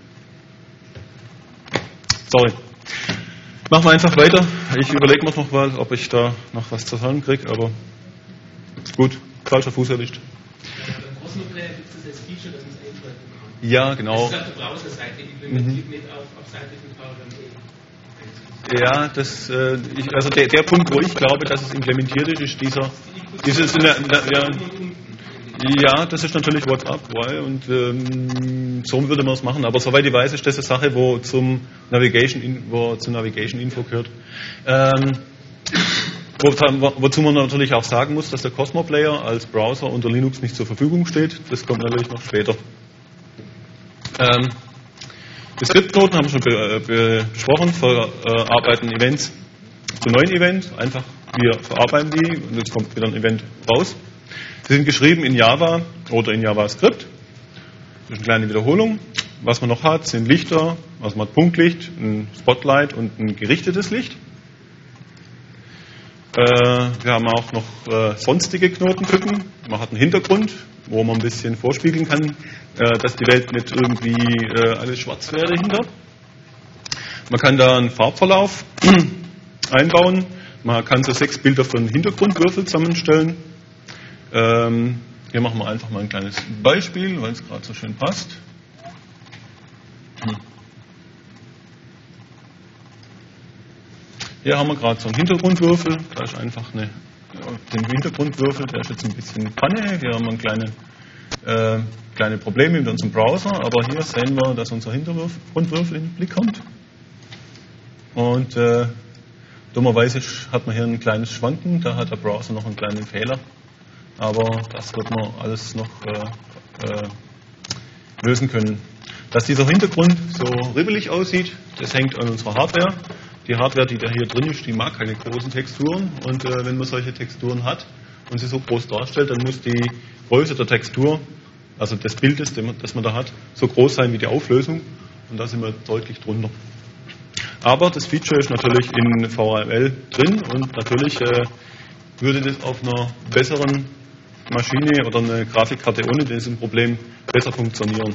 sorry. Machen wir einfach weiter. Ich überlege mir noch mal, ob ich da noch was zusammenkriege, aber gut, falscher Fuß erwischt. Beim Cosmo-Player gibt es das Feature, dass man es einschalten kann. Ja, genau. Das ist auf der Browser-Seite implementiert, mhm. nicht auf, auf Seite von P H P. Ja, das, äh, ich, also der, der Punkt, wo ich glaube, dass es implementiert ist, ist dieser, dieses, in der, in der, ja, ja, das ist natürlich WhatsApp, weil, und ähm, so würde man es machen. Aber soweit ich weiß, ist das eine Sache, wo zum Navigation, wo zur Navigation Info gehört. Ähm, wo, wozu man natürlich auch sagen muss, dass der Cosmo Player als Browser unter Linux nicht zur Verfügung steht. Das kommt natürlich noch später. Ähm, die Skriptknoten haben wir schon be, be, besprochen, verarbeiten Events zu neuen Events. Einfach, wir verarbeiten die und jetzt kommt wieder ein Event raus. Sie sind geschrieben in Java oder in JavaScript. Das ist eine kleine Wiederholung. Was man noch hat, sind Lichter, also man hat Punktlicht, ein Spotlight und ein gerichtetes Licht. Äh, wir haben auch noch äh, sonstige Knotentypen. Man hat einen Hintergrund, wo man ein bisschen vorspiegeln kann, äh, dass die Welt nicht irgendwie äh, alles schwarz wäre dahinter. Man kann da einen Farbverlauf einbauen. Man kann so sechs Bilder von Hintergrundwürfel zusammenstellen. Ähm, hier machen wir einfach mal ein kleines Beispiel, weil es gerade so schön passt. Hier haben wir gerade so einen Hintergrundwürfel. Da ist einfach eine, ja, den Hintergrundwürfel, der ist jetzt ein bisschen Panne. Hier haben wir ein kleine, äh, kleine Probleme mit unserem Browser, aber hier sehen wir, dass unser Hintergrundwürfel in den Blick kommt. Und äh, dummerweise hat man hier ein kleines Schwanken, da hat der Browser noch einen kleinen Fehler. Aber das wird man alles noch äh, äh, lösen können. Dass dieser Hintergrund so ribbelig aussieht, das hängt an unserer Hardware. Die Hardware, die da hier drin ist, die mag keine großen Texturen. Und äh, wenn man solche Texturen hat und sie so groß darstellt, dann muss die Größe der Textur, also des Bildes, das man da hat, so groß sein wie die Auflösung. Und da sind wir deutlich drunter. Aber das Feature ist natürlich in V R M L drin und natürlich äh, würde das auf einer besseren Maschine oder einer Grafikkarte ohne diesem Problem besser funktionieren.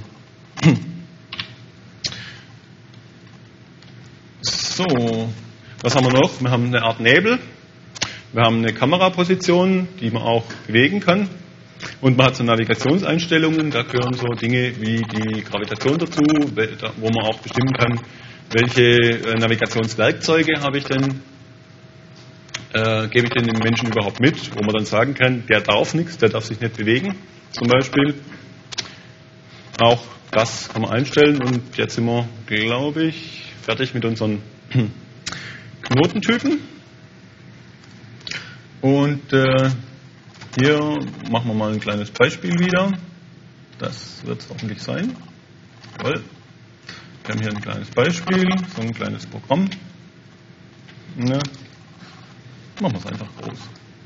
So, was haben wir noch? Wir haben eine Art Nebel, wir haben eine Kameraposition, die man auch bewegen kann und man hat so Navigationseinstellungen, da gehören so Dinge wie die Gravitation dazu, wo man auch bestimmen kann, welche Navigationswerkzeuge habe ich denn, äh, gebe ich denn dem Menschen überhaupt mit, wo man dann sagen kann, der darf nichts, der darf sich nicht bewegen, zum Beispiel. Auch das kann man einstellen und jetzt sind wir, glaube ich, fertig mit unseren Knotentypen. Und äh, hier machen wir mal ein kleines Beispiel wieder. Das wird es hoffentlich sein. Jawohl. Wir haben hier ein kleines Beispiel, so ein kleines Programm. Ja. Machen wir es einfach groß.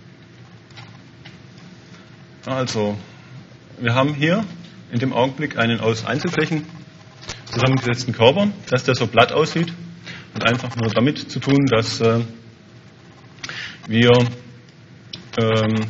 Also, wir haben hier in dem Augenblick einen aus Einzelflächen zusammengesetzten Körper, dass der so platt aussieht und einfach nur damit zu tun, dass äh, wir ähm,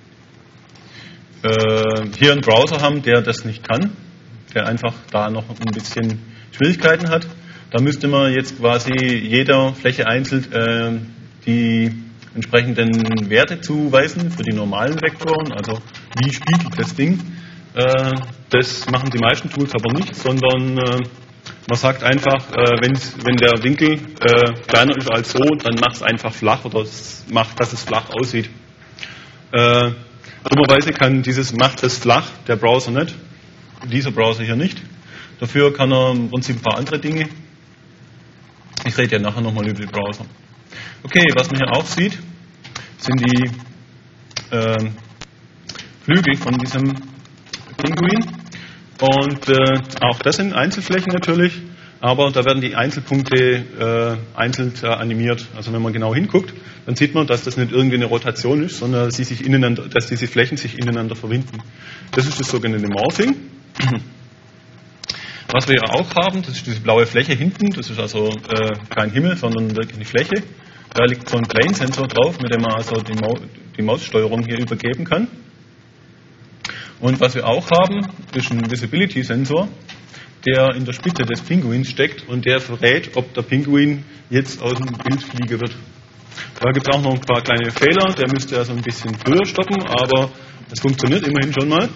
äh, hier einen Browser haben, der das nicht kann, der einfach da noch ein bisschen Schwierigkeiten hat. Da müsste man jetzt quasi jeder Fläche einzeln äh, die entsprechenden Werte zuweisen für die normalen Vektoren, also wie spiegelt das Ding. Äh, das machen die meisten Tools aber nicht, sondern äh, man sagt einfach, äh, wenn der Winkel äh, kleiner ist als so, dann macht es einfach flach oder es macht, dass es flach aussieht. Äh, dummerweise kann dieses macht es flach der Browser nicht, dieser Browser hier nicht. Dafür kann er im Prinzip ein paar andere Dinge. Ich rede ja nachher nochmal über die Browser. Okay, was man hier auch sieht, sind die äh, Flügel von diesem Pinguin. Und äh, auch das sind Einzelflächen natürlich, aber da werden die Einzelpunkte äh, einzeln äh, animiert. Also wenn man genau hinguckt, dann sieht man, dass das nicht irgendwie eine Rotation ist, sondern dass, sie sich ineinander, dass diese Flächen sich ineinander verbinden. Das ist das sogenannte Morphing. Was wir ja auch haben, das ist diese blaue Fläche hinten, das ist also äh, kein Himmel, sondern wirklich eine Fläche. Da liegt so ein Plane-Sensor drauf, mit dem man also die, Mau die Maussteuerung hier übergeben kann. Und was wir auch haben, ist ein Visibility-Sensor, der in der Spitze des Pinguins steckt und der verrät, ob der Pinguin jetzt aus dem Bild fliegen wird. Da gibt es auch noch ein paar kleine Fehler, der müsste also ein bisschen früher stoppen, aber das funktioniert immerhin schon mal.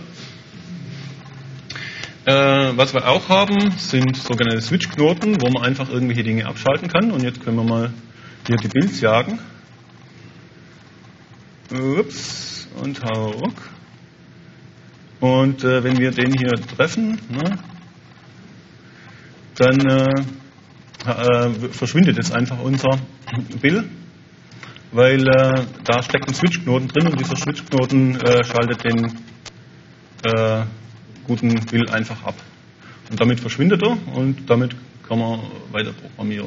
Äh, was wir auch haben, sind sogenannte Switch-Knoten, wo man einfach irgendwelche Dinge abschalten kann. Und jetzt können wir mal hier die Builds jagen. Ups, und hauruck. Und äh, wenn wir den hier treffen, ne, dann äh, äh, verschwindet jetzt einfach unser Bill, weil äh, da steckt ein Switch-Knoten drin und dieser Switch-Knoten äh, schaltet den äh, guten Bill einfach ab. Und damit verschwindet er und damit kann man weiter programmieren.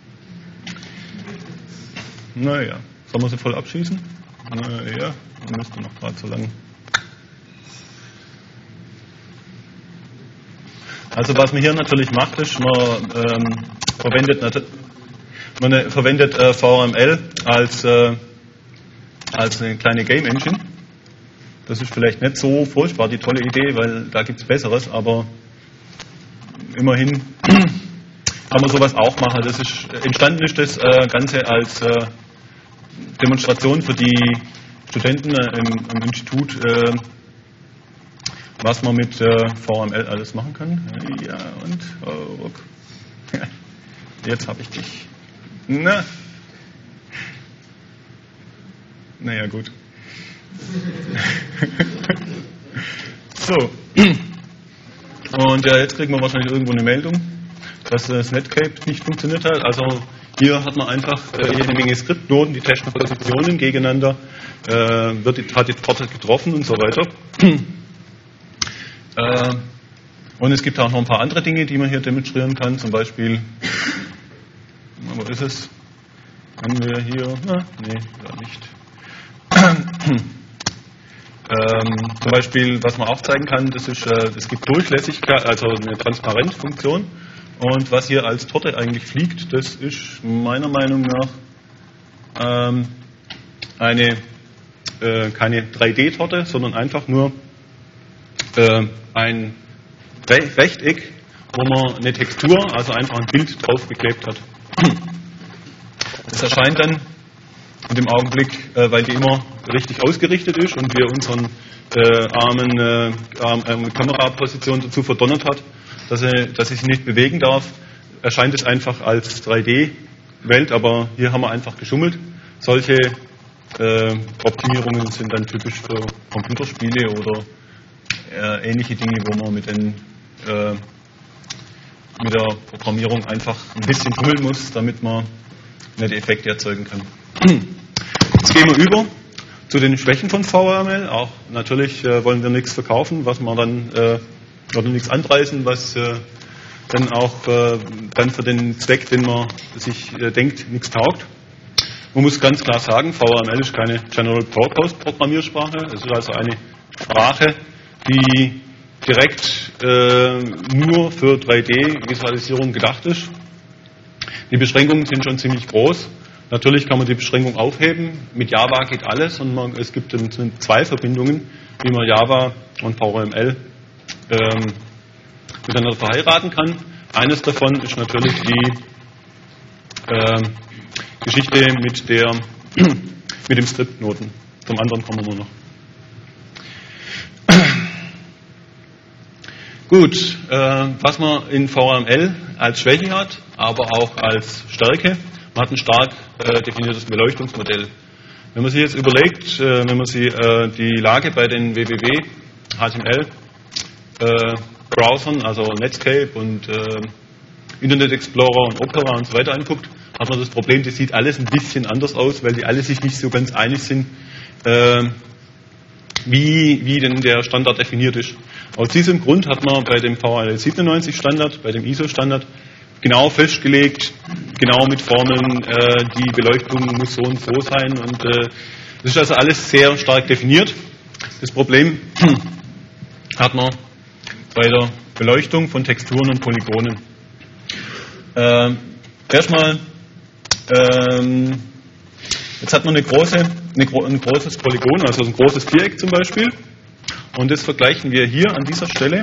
Naja, sollen wir sie voll abschießen? Naja, dann müsste noch gerade so lang. Also was man hier natürlich macht, ist, man ähm, verwendet, man verwendet äh, V R M L als, äh, als eine kleine Game Engine. Das ist vielleicht nicht so furchtbar die tolle Idee, weil da gibt es Besseres, aber immerhin kann man sowas auch machen. Das ist, entstanden ist das äh, Ganze als äh, Demonstration für die Studenten äh, im, im Institut, äh, was man mit äh, V M L alles machen kann. Ja, und oh, okay. Jetzt habe ich dich. Na. Naja, gut. So. Und ja, jetzt kriegen wir wahrscheinlich irgendwo eine Meldung, dass das Netcape nicht funktioniert hat. Also hier hat man einfach äh, jede Menge Skriptnoten, die testen Positionen gegeneinander, äh, wird die, hat die Pforte getroffen und so weiter. äh, und es gibt auch noch ein paar andere Dinge, die man hier demonstrieren kann. Zum Beispiel, wo ist es? Haben wir hier? Na, nee, da nicht. Ähm, zum Beispiel, was man auch zeigen kann, das ist, äh, es gibt Durchlässigkeit, also eine Transparentfunktion. Und was hier als Torte eigentlich fliegt, das ist meiner Meinung nach ähm, eine äh, keine drei D Torte, sondern einfach nur äh, ein Re- Rechteck, wo man eine Textur, also einfach ein Bild draufgeklebt hat. Das erscheint dann in dem Augenblick, äh, weil die immer richtig ausgerichtet ist und wir unseren äh, armen äh, arm, äh, Kameraposition dazu verdonnert hat, dass er, dass ich sie nicht bewegen darf, erscheint es einfach als drei D Welt, aber hier haben wir einfach geschummelt. Solche äh, Optimierungen sind dann typisch für Computerspiele oder äh, ähnliche Dinge, wo man mit, den, äh, mit der Programmierung einfach ein bisschen schummeln muss, damit man nette Effekte erzeugen kann. Jetzt gehen wir über zu den Schwächen von V M L. Auch natürlich äh, wollen wir nichts verkaufen, was man dann äh, oder nichts anpreisen, was äh, dann auch äh, dann für den Zweck, den man sich äh, denkt, nichts taugt. Man muss ganz klar sagen, V M L ist keine General Purpose Programmiersprache. Es ist also eine Sprache, die direkt äh, nur für drei D Visualisierung gedacht ist. Die Beschränkungen sind schon ziemlich groß. Natürlich kann man die Beschränkung aufheben. Mit Java geht alles und man, es gibt zwei Verbindungen, wie man Java und V M L ähm, miteinander verheiraten kann. Eines davon ist natürlich die ähm, Geschichte mit, der, mit dem Skriptnoten. Zum anderen kommen wir nur noch. Gut, äh, was man in V M L als Schwäche hat, aber auch als Stärke, man hat ein stark äh, definiertes Beleuchtungsmodell. Wenn man sich jetzt überlegt, äh, wenn man sich äh, die Lage bei den W W W, H T M L, äh, Browsern, also Netscape und äh, Internet Explorer und Opera und so weiter anguckt, hat man das Problem, das sieht alles ein bisschen anders aus, weil die alle sich nicht so ganz einig sind, äh, wie, wie denn der Standard definiert ist. Aus diesem Grund hat man bei dem V L siebenundneunzig Standard, bei dem I S O Standard, genau festgelegt, genau mit Formeln, äh, die Beleuchtung muss so und so sein. Und äh, das ist also alles sehr stark definiert. Das Problem hat man bei der Beleuchtung von Texturen und Polygonen. Äh, erstmal, ähm, jetzt hat man eine große, eine, ein großes Polygon, also ein großes Viereck zum Beispiel. Und das vergleichen wir hier an dieser Stelle.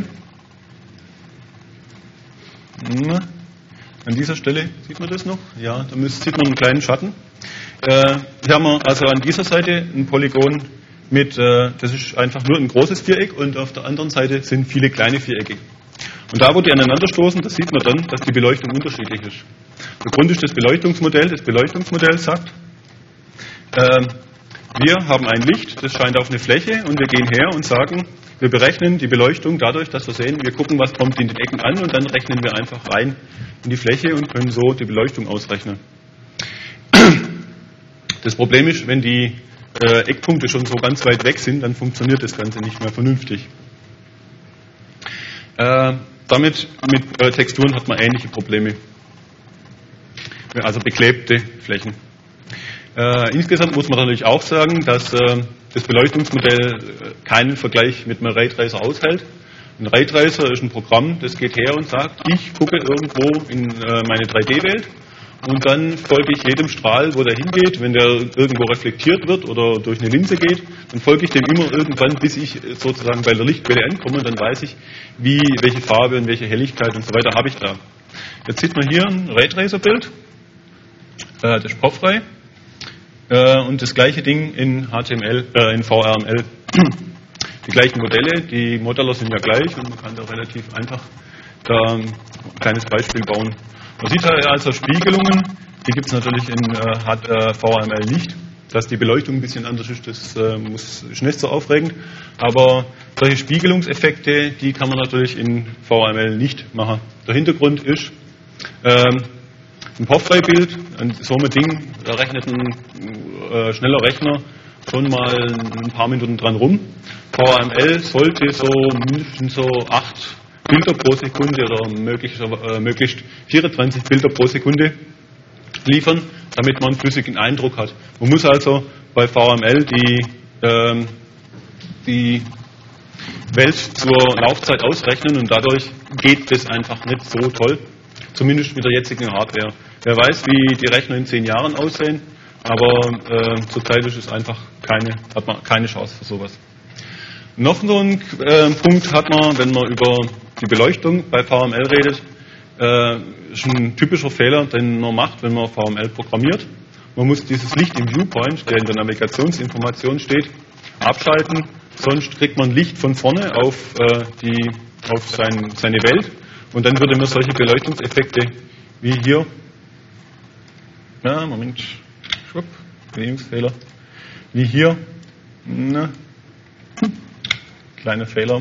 An dieser Stelle, sieht man das noch? Ja, da müsst, sieht man einen kleinen Schatten. Äh, hier haben wir also an dieser Seite ein Polygon mit, äh, das ist einfach nur ein großes Viereck und auf der anderen Seite sind viele kleine Vierecke. Und da, wo die aneinander stoßen, das sieht man dann, dass die Beleuchtung unterschiedlich ist. Der Grund ist das Beleuchtungsmodell. Das Beleuchtungsmodell sagt, äh, wir haben ein Licht, das scheint auf eine Fläche und wir gehen her und sagen, wir berechnen die Beleuchtung dadurch, dass wir sehen, wir gucken, was kommt in den Ecken an und dann rechnen wir einfach rein in die Fläche und können so die Beleuchtung ausrechnen. Das Problem ist, wenn die äh, Eckpunkte schon so ganz weit weg sind, dann funktioniert das Ganze nicht mehr vernünftig. Äh, damit mit äh, Texturen hat man ähnliche Probleme. Also beklebte Flächen. Äh, insgesamt muss man natürlich auch sagen, dass äh, das Beleuchtungsmodell äh, keinen Vergleich mit einem Raytracer aushält. Ein Raytracer ist ein Programm, das geht her und sagt, ich gucke irgendwo in äh, meine drei D Welt und dann folge ich jedem Strahl, wo der hingeht. Wenn der irgendwo reflektiert wird oder durch eine Linse geht, dann folge ich dem immer irgendwann, bis ich sozusagen bei der Lichtquelle ankomme. Dann weiß ich, wie, welche Farbe und welche Helligkeit und so weiter habe ich da. Jetzt sieht man hier ein Raytracer-Bild, äh, das ist porfrei, äh, und das gleiche Ding in H T M L, äh, in V R M L. Die gleichen Modelle, die Modeller sind ja gleich und man kann da relativ einfach da ein kleines Beispiel bauen. Man sieht also Spiegelungen, die gibt es natürlich in äh, V R M L nicht. Dass die Beleuchtung ein bisschen anders ist, das äh, muss, ist nicht so aufregend. Aber solche Spiegelungseffekte, die kann man natürlich in V R M L nicht machen. Der Hintergrund ist ähm, ein porfrei-Bild, so ein Ding, da rechnet ein äh, schneller Rechner schon mal ein paar Minuten dran rum. V R M L sollte so mindestens so acht Bilder pro Sekunde oder möglichst, äh, möglichst vierundzwanzig Bilder pro Sekunde liefern, damit man einen flüssigen Eindruck hat. Man muss also bei V R M L die, ähm, die Welt zur Laufzeit ausrechnen und dadurch geht das einfach nicht so toll, zumindest mit der jetzigen Hardware. Wer weiß, wie die Rechner in zehn Jahren aussehen, aber äh, zurzeit ist es einfach keine, hat man keine Chance für sowas. Noch so ein äh, Punkt hat man, wenn man über die Beleuchtung bei V R M L redet, äh, ist ein typischer Fehler, den man macht, wenn man V R M L programmiert. Man muss dieses Licht im Viewpoint, der in der Navigationsinformation steht, abschalten, sonst kriegt man Licht von vorne auf, äh, die, auf sein, seine Welt und dann würde man solche Beleuchtungseffekte wie hier, ja, Moment, schwupp, Bewegungsfehler, wie hier, na, hm, kleiner Fehler,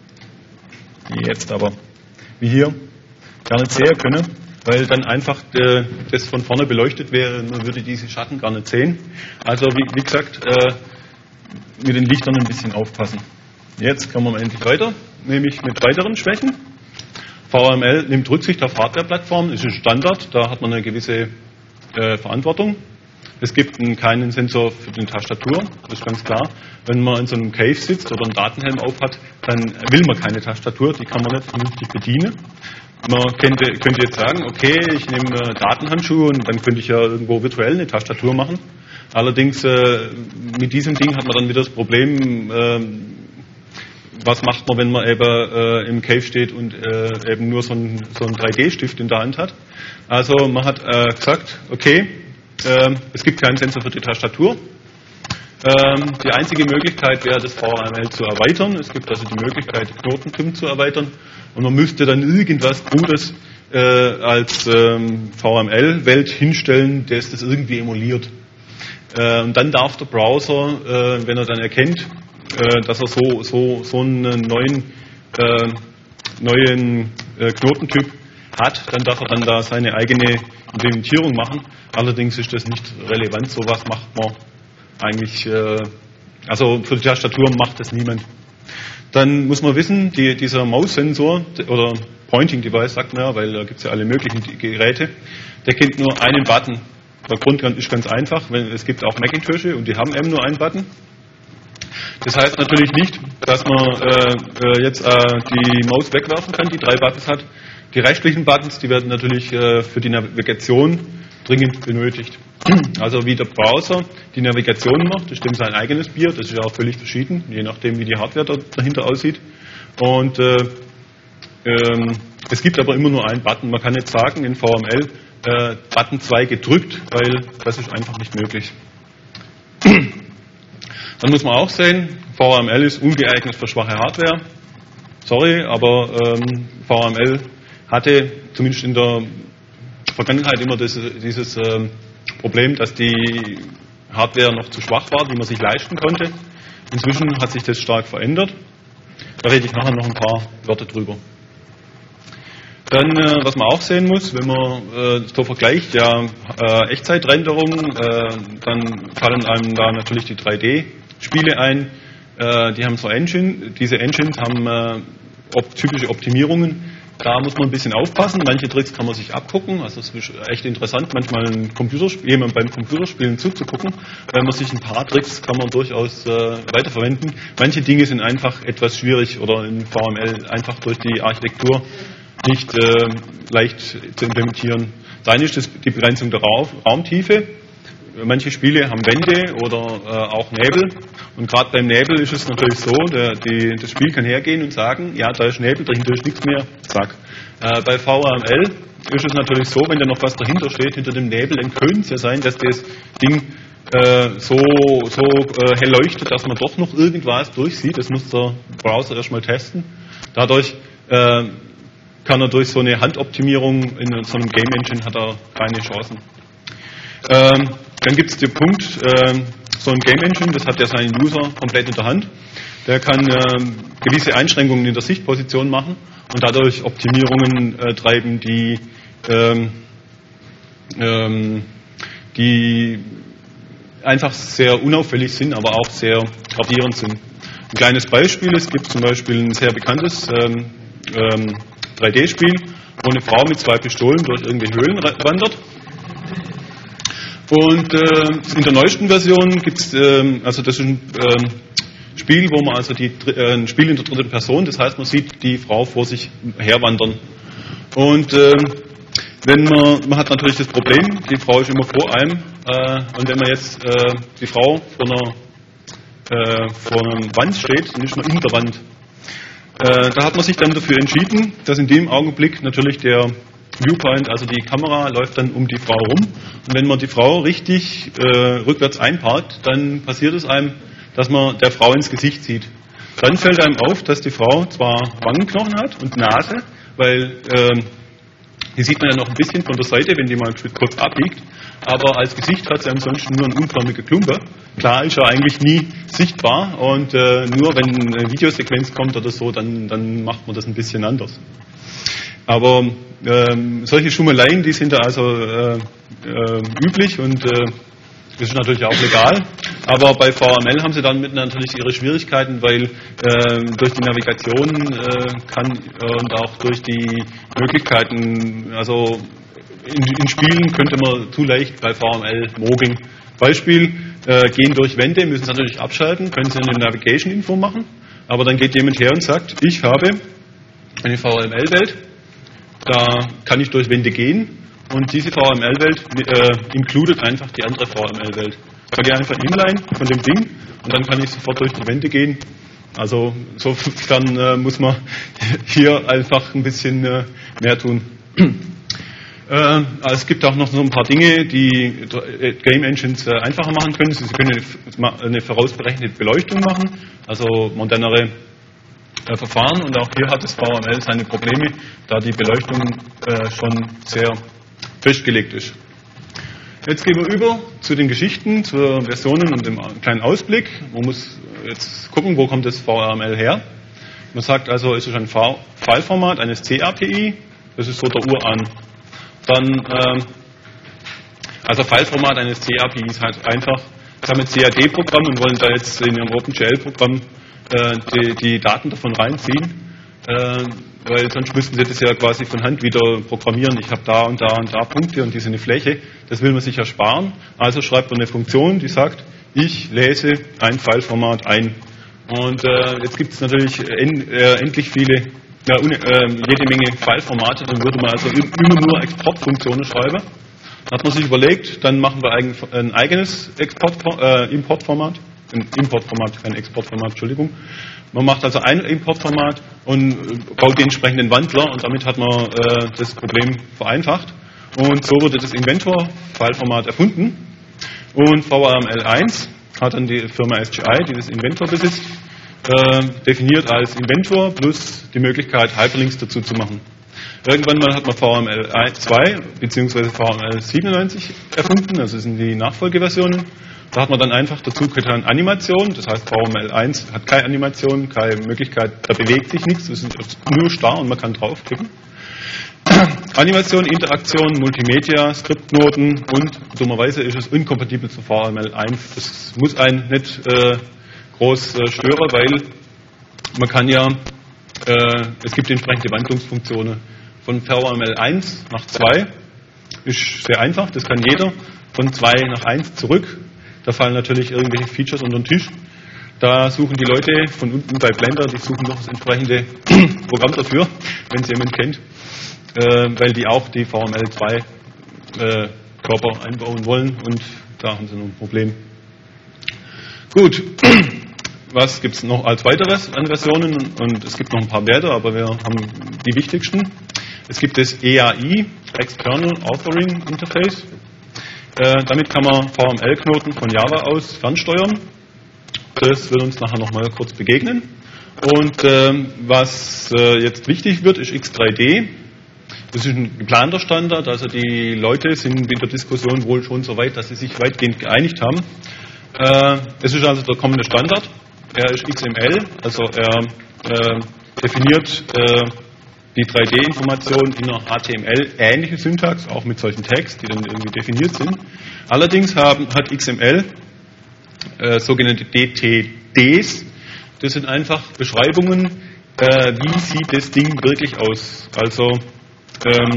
jetzt aber, wie hier, gar nicht sehen können, weil dann einfach äh, das von vorne beleuchtet wäre und man würde diese Schatten gar nicht sehen. Also wie, wie gesagt, äh, mit den Lichtern ein bisschen aufpassen. Jetzt kommen wir endlich weiter, nämlich mit weiteren Schwächen. V R M L nimmt Rücksicht auf Hardware-Plattformen, ist ein Standard, da hat man eine gewisse äh, Verantwortung. Es gibt einen, keinen Sensor für die Tastatur, das ist ganz klar. Wenn man in so einem Cave sitzt oder einen Datenhelm aufhat, dann will man keine Tastatur, die kann man nicht vernünftig bedienen. Man könnte, könnte jetzt sagen, okay, ich nehme äh, Datenhandschuhe und dann könnte ich ja irgendwo virtuell eine Tastatur machen. Allerdings äh, mit diesem Ding hat man dann wieder das Problem, äh, was macht man, wenn man eben äh, im Cave steht und äh, eben nur so einen so ein drei D-Stift in der Hand hat. Also man hat äh, gesagt, okay, äh, es gibt keinen Sensor für die Tastatur. Ähm, die einzige Möglichkeit wäre, das V R M L zu erweitern. Es gibt also die Möglichkeit, die Knotentypen zu erweitern. Und man müsste dann irgendwas Gutes äh, als ähm, V R M L-Welt hinstellen, das das irgendwie emuliert. Äh, und dann darf der Browser, äh, wenn er dann erkennt, äh, dass er so, so, so einen neuen, äh, neuen äh, Knotentyp hat, dann darf er dann da seine eigene Implementierung machen. Allerdings ist das nicht relevant. Sowas macht man eigentlich, äh, also für die Tastatur macht das niemand. Dann muss man wissen, die, dieser Maussensor oder Pointing Device sagt man ja, weil da gibt es ja alle möglichen Geräte, der kennt nur einen Button. Der Grund ist ganz einfach, weil es gibt auch Macintosche und die haben eben nur einen Button. Das heißt natürlich nicht, dass man äh, jetzt äh, die Maus wegwerfen kann, die drei Buttons hat. Die restlichen Buttons, die werden natürlich äh, für die Navigation dringend benötigt. Also wie der Browser die Navigation macht, das stimmt sein eigenes Bier, das ist ja auch völlig verschieden, je nachdem wie die Hardware dahinter aussieht. Und äh, ähm, es gibt aber immer nur einen Button. Man kann nicht sagen in V R M L äh, Button zwei gedrückt, weil das ist einfach nicht möglich. Dann muss man auch sehen, V R M L ist ungeeignet für schwache Hardware. Sorry, aber ähm, V R M L hatte zumindest in der Vergangenheit immer das, dieses äh, Problem, dass die Hardware noch zu schwach war, die man sich leisten konnte. Inzwischen hat sich das stark verändert. Da rede ich nachher noch ein paar Wörter drüber. Dann, äh, was man auch sehen muss, wenn man äh, so vergleicht, ja, äh, Echtzeitrenderung, äh, dann fallen einem da natürlich die drei D-Spiele ein. Äh, die haben so Engine, diese Engines haben äh, op- typische Optimierungen. Da muss man ein bisschen aufpassen. Manche Tricks kann man sich abgucken. Also es ist echt interessant, manchmal ein Computerspiel, jemand beim Computerspielen zuzugucken. Wenn man sich ein paar Tricks kann man durchaus äh, weiterverwenden. Manche Dinge sind einfach etwas schwierig oder in V R M L einfach durch die Architektur nicht äh, leicht zu implementieren. Das eine ist das, die Begrenzung der Raum, Raumtiefe. Manche Spiele haben Wände oder äh, auch Nebel. Und gerade beim Nebel ist es natürlich so, der, die, das Spiel kann hergehen und sagen, ja, da ist Nebel, dahinter ist nichts mehr, zack. Äh, bei V R M L ist es natürlich so, wenn da noch was dahinter steht, hinter dem Nebel, dann könnte es ja sein, dass das Ding äh, so, so äh, hell leuchtet, dass man doch noch irgendwas durchsieht. Das muss der Browser erstmal testen. Dadurch äh, kann er durch so eine Handoptimierung in so einem Game Engine hat er keine Chancen. Ähm, dann gibt es den Punkt, ähm, so ein Game Engine, das hat ja seinen User komplett in der Hand. Der kann ähm, gewisse Einschränkungen in der Sichtposition machen und dadurch Optimierungen äh, treiben, die, ähm, ähm, die einfach sehr unauffällig sind, aber auch sehr gravierend sind. Ein kleines Beispiel, es gibt zum Beispiel ein sehr bekanntes ähm, ähm, drei D-Spiel, wo eine Frau mit zwei Pistolen durch irgendwelche Höhlen wandert. Und äh, in der neuesten Version gibt es, äh, also das ist ein äh, Spiel, wo man also die, äh, ein Spiel in der dritten Person, das heißt, man sieht die Frau vor sich herwandern. Und äh, wenn man, man hat natürlich das Problem, die Frau ist immer vor einem, äh, und wenn man jetzt äh, die Frau vor einer, äh, vor einer Wand steht, dann ist man in der Wand. Äh, da hat man sich dann dafür entschieden, dass in dem Augenblick natürlich der Viewpoint, also die Kamera läuft dann um die Frau rum und wenn man die Frau richtig äh, rückwärts einparkt, dann passiert es einem, dass man der Frau ins Gesicht sieht. Dann fällt einem auf, dass die Frau zwar Wangenknochen hat und Nase, weil äh, die sieht man ja noch ein bisschen von der Seite, wenn die mal kurz abbiegt, aber als Gesicht hat sie ansonsten nur eine unförmige Klumpe. Klar ist er eigentlich nie sichtbar und äh, nur wenn eine Videosequenz kommt oder so, dann, dann macht man das ein bisschen anders. Aber ähm, solche Schummeleien, die sind da also äh, äh, üblich und äh, das ist natürlich auch legal. Aber bei V R M L haben sie dann mit natürlich ihre Schwierigkeiten, weil äh, durch die Navigation äh, kann äh, und auch durch die Möglichkeiten, also in, in Spielen könnte man zu leicht bei V R M L mogeln. Beispiel, äh, gehen durch Wände, müssen sie natürlich abschalten, können sie eine Navigation-Info machen, aber dann geht jemand her und sagt, ich habe eine V R M L-Welt, da kann ich durch Wände gehen und diese V R M L-Welt äh, includet einfach die andere V R M L-Welt. Ich sage einfach Inline von dem Ding und dann kann ich sofort durch die Wände gehen. Also insofern äh, muss man hier einfach ein bisschen äh, mehr tun. äh, es gibt auch noch so ein paar Dinge, die Game Engines äh, einfacher machen können. Sie können eine, eine vorausberechnete Beleuchtung machen, also modernere äh, Verfahren und auch hier hat das V R M L seine Probleme, da die Beleuchtung äh, schon sehr festgelegt ist. Jetzt gehen wir über zu den Geschichten, zu Versionen und dem kleinen Ausblick. Man muss jetzt gucken, wo kommt das V R M L her. Man sagt also, es ist ein Fileformat eines C A P I, das ist so der Urahn. Dann, ähm, also Fileformat eines C A P I ist halt einfach, wir haben ein C A D-Programm und wollen da jetzt in Ihrem OpenGL-Programm äh, die, die Daten davon reinziehen. Äh, weil sonst müssten Sie das ja quasi von Hand wieder programmieren. Ich habe da und da und da Punkte und diese eine Fläche. Das will man sich ersparen. Also schreibt man eine Funktion, die sagt, ich lese ein Fileformat ein. Und äh, jetzt gibt es natürlich en, äh, endlich viele, ja, une, äh, jede Menge Fileformate. Dann würde man also immer nur Exportfunktionen schreiben. Dann hat man sich überlegt, dann machen wir ein, ein eigenes Export, äh, Importformat. Ein Importformat, kein Exportformat, Entschuldigung. Man macht also ein Importformat und baut die entsprechenden Wandler und damit hat man äh, das Problem vereinfacht. Und so wurde das Inventor-Fileformat erfunden. Und V R M L eins hat dann die Firma S G I, die das Inventor besitzt, äh, definiert als Inventor plus die Möglichkeit, Hyperlinks dazu zu machen. Irgendwann mal hat man V R M L zwei bzw. V R M L siebenundneunzig erfunden, also das sind die Nachfolgeversionen. Da hat man dann einfach dazu getan Animation, das heißt V R M L eins hat keine Animation, keine Möglichkeit, da bewegt sich nichts, es ist nur starr und man kann draufklicken. Animation, Interaktion, Multimedia, Skriptnoten und dummerweise ist es inkompatibel zu V R M L eins. Das muss einen nicht äh, groß äh, stören, weil man kann ja, äh, es gibt entsprechende Wandlungsfunktionen. Von V R M L eins nach zwei ist sehr einfach, das kann jeder. Von zwei nach eins zurück. Da fallen natürlich irgendwelche Features unter den Tisch. Da suchen die Leute von unten bei Blender, die suchen noch das entsprechende Programm dafür, wenn es jemand kennt, äh, weil die auch die V R M L zwei äh, Körper einbauen wollen und da haben sie noch ein Problem. Gut, was gibt es noch als weiteres an Versionen? Und es gibt noch ein paar Werte, aber wir haben die wichtigsten. Es gibt das E A I, External Authoring Interface. Äh, damit kann man V M L-Knoten von Java aus fernsteuern. Das wird uns nachher nochmal kurz begegnen. Und ähm, was äh, jetzt wichtig wird, ist X drei D. Das ist ein geplanter Standard, also die Leute sind in der Diskussion wohl schon so weit, dass sie sich weitgehend geeinigt haben. Äh, es ist also der kommende Standard. Er ist X M L, also er äh, definiert äh, die drei D-Information in einer H T M L-ähnliche Syntax, auch mit solchen Tags, die dann irgendwie definiert sind. Allerdings haben, hat X M L äh, sogenannte D T Ds. Das sind einfach Beschreibungen, äh, wie sieht das Ding wirklich aus. Also ähm,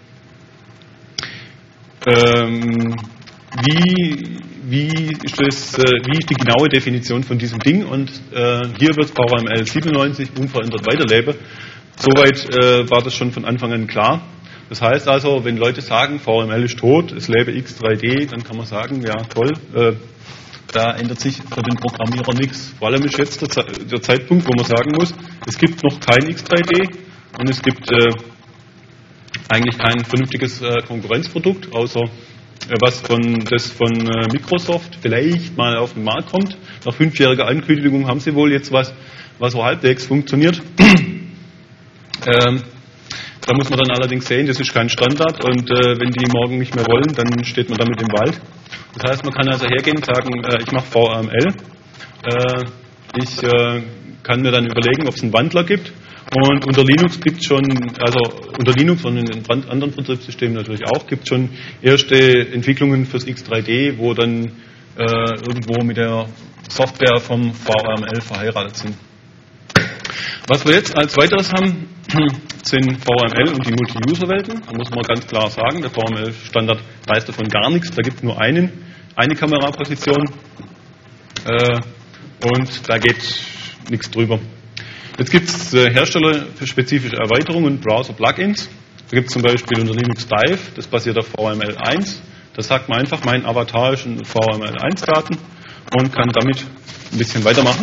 ähm, wie, wie, ist das, äh, wie ist die genaue Definition von diesem Ding? Und äh, hier wird V M L siebenundneunzig unverändert weiterleben. Soweit äh, war das schon von Anfang an klar. Das heißt also, wenn Leute sagen, V M L ist tot, es lebe X drei D, dann kann man sagen, ja toll, äh, da ändert sich für den Programmierer nichts. Vor allem ist jetzt der, Ze der Zeitpunkt, wo man sagen muss, es gibt noch kein X drei D und es gibt äh, eigentlich kein vernünftiges äh, Konkurrenzprodukt, außer äh, was von, das von äh, Microsoft vielleicht mal auf den Markt kommt. Nach fünfjähriger Ankündigung haben sie wohl jetzt was, was so halbwegs funktioniert. ähm, da muss man dann allerdings sehen, das ist kein Standard und äh, wenn die morgen nicht mehr wollen, dann steht man damit im Wald. Das heißt, man kann also hergehen und sagen, äh, ich mache V M L, äh, ich äh, kann mir dann überlegen, ob es einen Wandler gibt und unter Linux gibt es schon, also unter Linux und in den anderen Betriebssystemen natürlich auch, gibt es schon erste Entwicklungen fürs X drei D, wo dann äh, irgendwo mit der Software vom V M L verheiratet sind. Was wir jetzt als weiteres haben, sind V M L und die Multi-User-Welten. Da muss man ganz klar sagen, der V M L-Standard weiß davon gar nichts. Da gibt es nur einen, eine Kameraposition äh, und da geht nichts drüber. Jetzt gibt es äh, Hersteller für spezifische Erweiterungen und Browser-Plugins. Da gibt es zum Beispiel unter Linux Dive, das basiert auf V M L eins. Da sagt man einfach, mein Avatar ist in V M L eins Daten und kann damit ein bisschen weitermachen.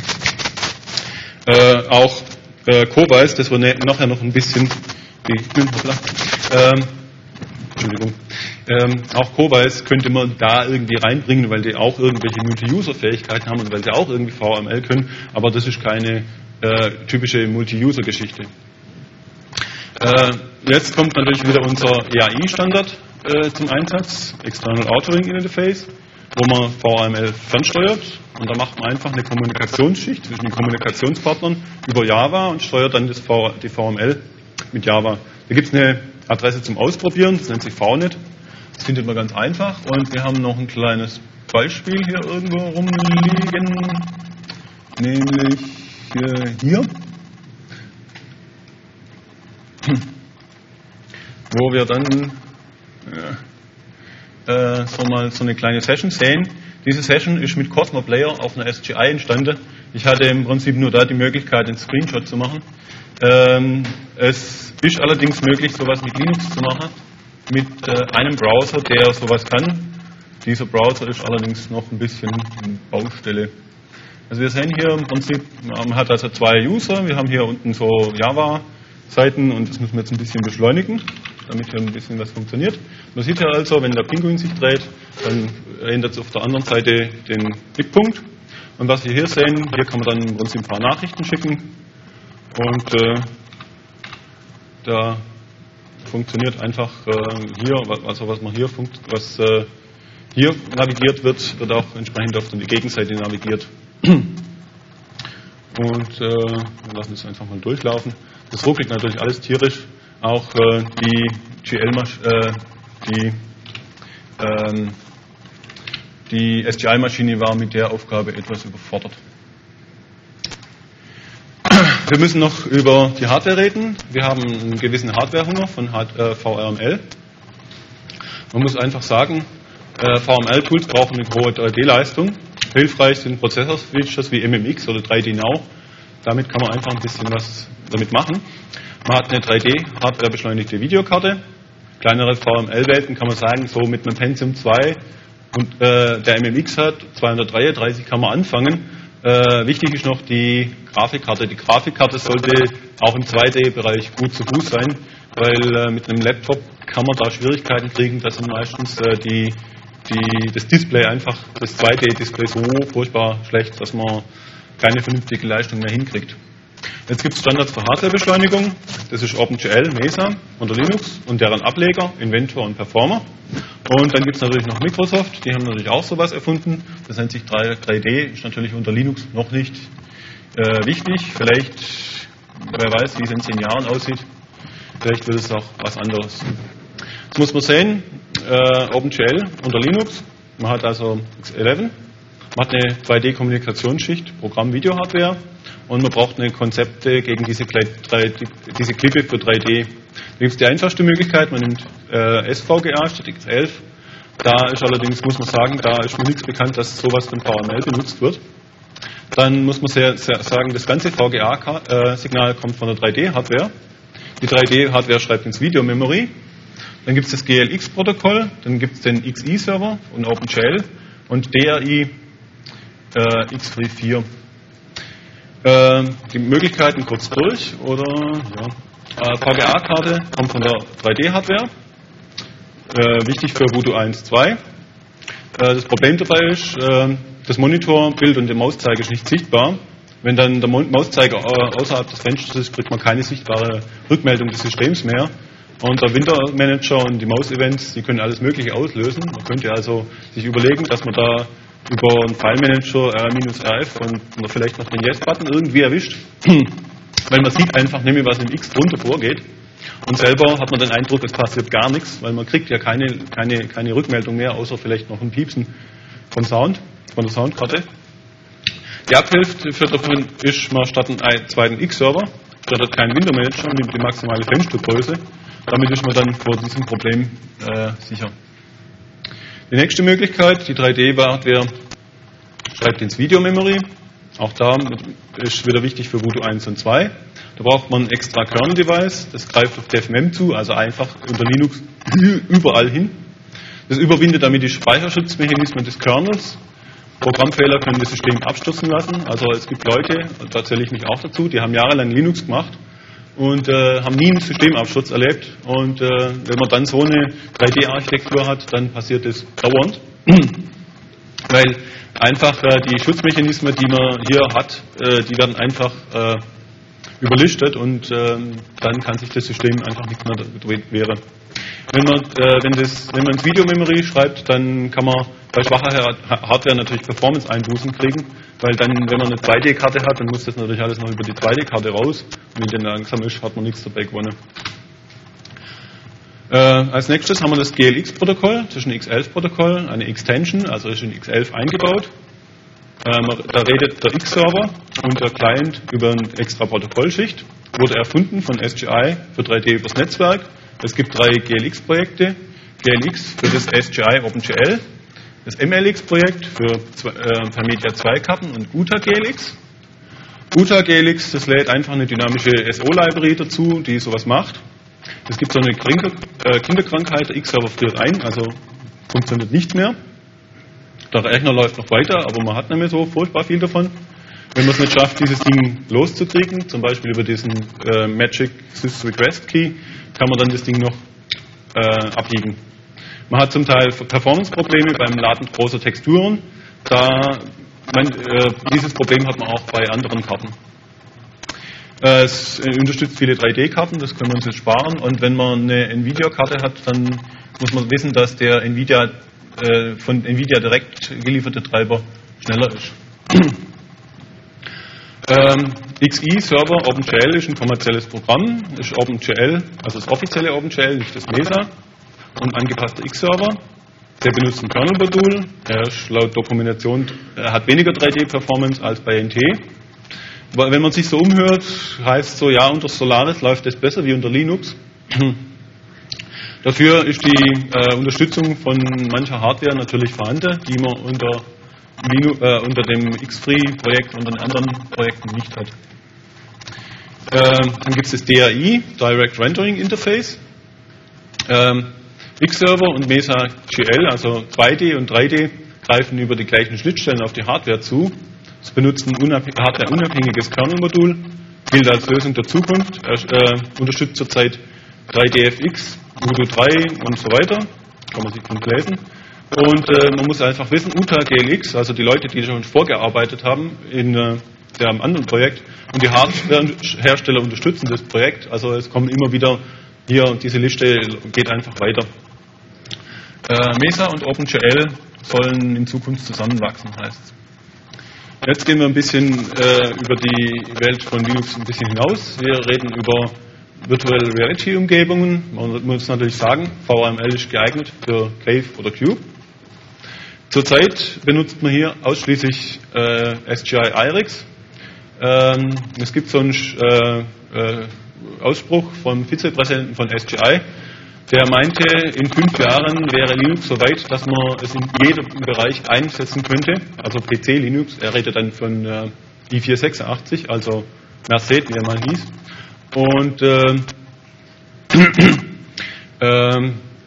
Äh, auch äh, Cobase, das wir ne nachher noch ein bisschen, die, ähm, Entschuldigung, ähm, auch Cobase könnte man da irgendwie reinbringen, weil die auch irgendwelche Multi-User-Fähigkeiten haben und weil die auch irgendwie V M L können, aber das ist keine äh, typische Multi-User-Geschichte. Äh, jetzt kommt natürlich wieder unser E A I-Standard äh, zum Einsatz, External Authoring Interface, wo man V M L fernsteuert und da macht man einfach eine Kommunikationsschicht zwischen den Kommunikationspartnern über Java und steuert dann das v, die V M L mit Java. Da gibt es eine Adresse zum Ausprobieren, das nennt sich V net. Das findet man ganz einfach und wir haben noch ein kleines Beispiel hier irgendwo rumliegen, nämlich äh, hier, wo wir dann ja, Äh, so mal so eine kleine Session sehen. Diese Session ist mit Cosmo Player auf einer S G I entstanden. Ich hatte im Prinzip nur da die Möglichkeit, einen Screenshot zu machen. Ähm, es ist allerdings möglich, sowas mit Linux zu machen, mit äh, einem Browser, der sowas kann. Dieser Browser ist allerdings noch ein bisschen eine Baustelle. Also wir sehen hier im Prinzip, man hat also zwei User, wir haben hier unten so Java-Seiten und das müssen wir jetzt ein bisschen beschleunigen, damit hier ein bisschen was funktioniert. Man sieht ja also, wenn der Pinguin sich dreht, dann ändert es auf der anderen Seite den Blickpunkt. Und was wir hier sehen, hier kann man dann im Prinzip ein paar Nachrichten schicken. Und äh, da funktioniert einfach äh, hier, also was man hier, funkt, was, äh, hier navigiert wird, wird auch entsprechend auf die Gegenseite navigiert. Und äh, wir lassen es einfach mal durchlaufen. Das ruckelt natürlich alles tierisch. Auch äh, die G L-Masch, äh, die, ähm, die S G I-Maschine war mit der Aufgabe etwas überfordert. Wir müssen noch über die Hardware reden. Wir haben einen gewissen Hardwarehunger von V R M L. Man muss einfach sagen, äh, V M L-Tools brauchen eine hohe drei D-Leistung. Hilfreich sind Prozessor-Features wie M M X oder drei D Now. Damit kann man einfach ein bisschen was damit machen. Man hat eine drei D-Hardware-beschleunigte Videokarte, kleinere V M L-Welten kann man sagen, so mit einem Pentium zwei und äh, der M M X hat, zweihundertdreiunddreißig kann man anfangen. Äh, wichtig ist noch die Grafikkarte. Die Grafikkarte sollte auch im zwei D-Bereich gut zu Fuß sein, weil äh, mit einem Laptop kann man da Schwierigkeiten kriegen, dass dann meistens äh, die, die, das Display einfach, das zwei D-Display so furchtbar schlecht, dass man keine vernünftige Leistung mehr hinkriegt. Jetzt gibt es Standards für Hardwarebeschleunigung. Das ist OpenGL, Mesa unter Linux und deren Ableger, Inventor und Performer. Und dann gibt es natürlich noch Microsoft, die haben natürlich auch sowas erfunden. Das nennt sich drei D, ist natürlich unter Linux noch nicht äh, wichtig. Vielleicht, wer weiß, wie es in zehn Jahren aussieht, vielleicht wird es auch was anderes. Jetzt muss man sehen, äh, OpenGL unter Linux, man hat also X elf, man hat eine zwei D-Kommunikationsschicht, Programm, Video-Hardware und man braucht eine Konzepte gegen diese, drei, diese Klippe für drei D. Da gibt es die einfachste Möglichkeit, man nimmt äh, S V G A statt X elf. Da ist allerdings, muss man sagen, da ist mir nichts bekannt, dass sowas von V M L benutzt wird. Dann muss man sehr, sehr sagen, das ganze V G A-Signal kommt von der drei D-Hardware. Die drei D-Hardware schreibt ins Video-Memory. Dann gibt es das G L X-Protokoll, dann gibt es den X I-Server und OpenGL und D R I äh, X drei vier. Äh, die Möglichkeiten kurz durch, oder ja. Äh, V G A-Karte kommt von der drei D-Hardware, äh, wichtig für Voodoo eins Punkt zwei. Äh, das Problem dabei ist, äh, das Monitorbild und der Mauszeiger ist nicht sichtbar. Wenn dann der Mauszeiger äh, außerhalb des Fensters ist, kriegt man keine sichtbare Rückmeldung des Systems mehr. Und der Window-Manager und die Maus-Events, die können alles Mögliche auslösen. Man könnte also sich überlegen, dass man da über einen File-Manager R F und vielleicht noch den Yes-Button irgendwie erwischt. Weil man sieht einfach nicht mehr, was im X drunter vorgeht. Und selber hat man den Eindruck, es passiert gar nichts, weil man kriegt ja keine, keine, keine Rückmeldung mehr, außer vielleicht noch ein Piepsen vom Sound, von der Soundkarte. Die Abhilfe für davon ist, man statt einen zweiten X-Server startet keinen Window-Manager und nimmt die maximale Fenstergröße. Damit ist man dann vor diesem Problem äh, sicher. Die nächste Möglichkeit, die drei D-Hardware schreibt ins Video-Memory. Auch da ist wieder wichtig für Voodoo eins und zwei. Da braucht man ein extra Kernel-Device, das greift auf DevMem zu, also einfach unter Linux überall hin. Das überwindet damit die Speicherschutzmechanismen des Kernels. Programmfehler können das System abstürzen lassen. Also es gibt Leute, da zähle ich mich auch dazu, die haben jahrelang Linux gemacht und äh, haben nie einen Systemabsturz erlebt. Und äh, wenn man dann so eine drei D-Architektur hat, dann passiert das dauernd. Weil einfach äh, die Schutzmechanismen, die man hier hat, äh, die werden einfach äh, überlistet und äh, dann kann sich das System einfach nicht mehr wehren. Wenn man, äh, wenn, das, wenn man ins Video-Memory schreibt, dann kann man bei schwacher Hardware natürlich Performance-Einbußen kriegen, weil dann, wenn man eine zwei D-Karte hat, dann muss das natürlich alles noch über die zwei D-Karte raus und wenn die langsam ist, hat man nichts dabei gewonnen. Äh, als nächstes haben wir das G L X-Protokoll, das ist ein X elf Protokoll, eine Extension, also ist in X elf eingebaut. Ähm, da redet der X-Server und der Client über eine extra Protokollschicht, wurde erfunden von S G I für drei D übers Netzwerk. Es gibt drei G L X-Projekte, G L X für das S G I OpenGL, das M L X-Projekt für äh, per Media zwei Karten und G U T A G L X. G U T A G L X, das lädt einfach eine dynamische S O-Library dazu, die sowas macht. Es gibt so eine Kinderkrankheit, der X-Server friert ein, also funktioniert nicht mehr. Der Rechner läuft noch weiter, aber man hat nicht mehr so furchtbar viel davon. Wenn man es nicht schafft, dieses Ding loszukriegen, zum Beispiel über diesen äh, Magic Sys Request Key, kann man dann das Ding noch äh, abbiegen. Man hat zum Teil Performance-Probleme beim Laden großer Texturen. Da, man, äh, dieses Problem hat man auch bei anderen Karten. Äh, es unterstützt viele drei D-Karten, das können wir uns jetzt sparen. Und wenn man eine Nvidia-Karte hat, dann muss man wissen, dass der Nvidia, äh, von Nvidia direkt gelieferte Treiber schneller ist. Ähm, X I-Server OpenGL ist ein kommerzielles Programm, ist OpenGL, also das offizielle OpenGL, nicht das Mesa, und angepasster X-Server. Der benutzt ein Kernel-Modul, er ist laut Dokumentation, er hat weniger drei D-Performance als bei N T. Aber wenn man sich so umhört, heißt so, ja, unter Solaris läuft es besser wie unter Linux. Dafür ist die äh, Unterstützung von mancher Hardware natürlich vorhanden, die man unter Linux, äh, unter dem X-Free-Projekt und den anderen Projekten nicht hat. Äh, dann gibt es das D R I, Direct Rendering Interface. Ähm, X-Server und Mesa G L, also zwei D und drei D, greifen über die gleichen Schnittstellen auf die Hardware zu. Es benutzt ein hardwareunabhängiges Kernelmodul, gilt als Lösung der Zukunft, äh, unterstützt zurzeit drei D F X, Voodoo drei und so weiter, kann man sich gut lesen. Und äh, man muss einfach wissen, U T A G L X, also die Leute, die schon vorgearbeitet haben in äh, dem anderen Projekt, und die Hardwarehersteller unterstützen das Projekt, also es kommen immer wieder hier, und diese Liste geht einfach weiter. Äh, Mesa und OpenGL sollen in Zukunft zusammenwachsen, heißt es. Jetzt gehen wir ein bisschen äh, über die Welt von Linux ein bisschen hinaus. Wir reden über Virtual Reality Umgebungen. Man muss natürlich sagen, V R M L ist geeignet für Cave oder Cube. Zurzeit benutzt man hier ausschließlich äh, S G I IRIX. Ähm, es gibt so einen äh, äh, Ausspruch vom Vizepräsidenten von S G I, der meinte, in fünf Jahren wäre Linux so weit, dass man es in jedem Bereich einsetzen könnte, also P C Linux. Er redet dann von äh, i vier sechsundachtzig, also Merced, wie er mal hieß. Und äh, äh,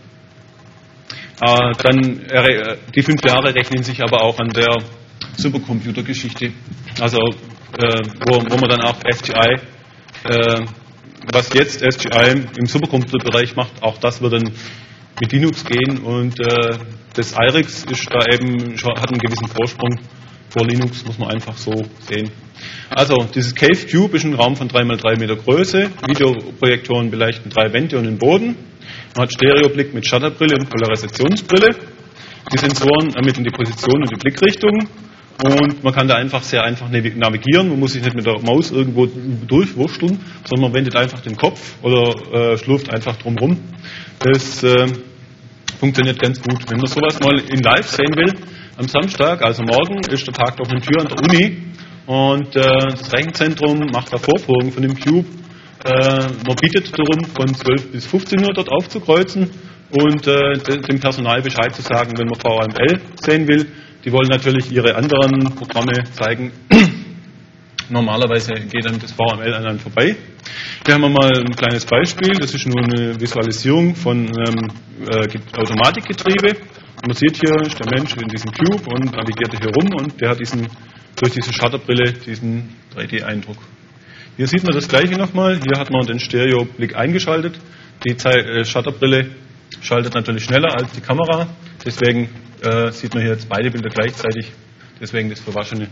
äh, dann äh, die fünf Jahre rechnen sich aber auch an der Supercomputer-Geschichte, also äh, wo, wo man dann auch S G I äh, was jetzt S G I im Supercomputer-Bereich macht, auch das wird dann mit Linux gehen, und äh, das IRIX ist da eben schon, hat einen gewissen Vorsprung vor Linux, muss man einfach so sehen. Also dieses Cave Cube ist ein Raum von drei mal drei Meter Größe, Videoprojektoren beleuchten drei Wände und den Boden, man hat Stereoblick mit Shutterbrille und Polarisationsbrille, die Sensoren ermitteln die Position und die Blickrichtung. Und man kann da einfach sehr einfach navigieren. Man muss sich nicht mit der Maus irgendwo durchwurschteln, sondern man wendet einfach den Kopf oder äh, schlurft einfach drumherum. Das äh, funktioniert ganz gut. Wenn man sowas mal in live sehen will, am Samstag, also morgen, ist der Tag der offenen Tür an der Uni. Und äh, das Rechenzentrum macht da Vorführungen von dem Cube. Äh, man bietet darum, von zwölf bis fünfzehn Uhr dort aufzukreuzen und äh, dem Personal Bescheid zu sagen, wenn man V R M L sehen will. Die wollen natürlich ihre anderen Programme zeigen. Normalerweise geht dann das V R M L an einem vorbei. Hier haben wir mal ein kleines Beispiel. Das ist nur eine Visualisierung von einem äh, Automatikgetriebe. Und man sieht, hier ist der Mensch in diesem Cube und navigiert hier rum, und der hat diesen, durch diese Shutterbrille diesen drei D Eindruck. Hier sieht man das gleiche nochmal. Hier hat man den Stereoblick eingeschaltet. Die äh, Shutterbrille schaltet natürlich schneller als die Kamera. Deswegen äh, sieht man hier jetzt beide Bilder gleichzeitig. Deswegen das Verwaschene.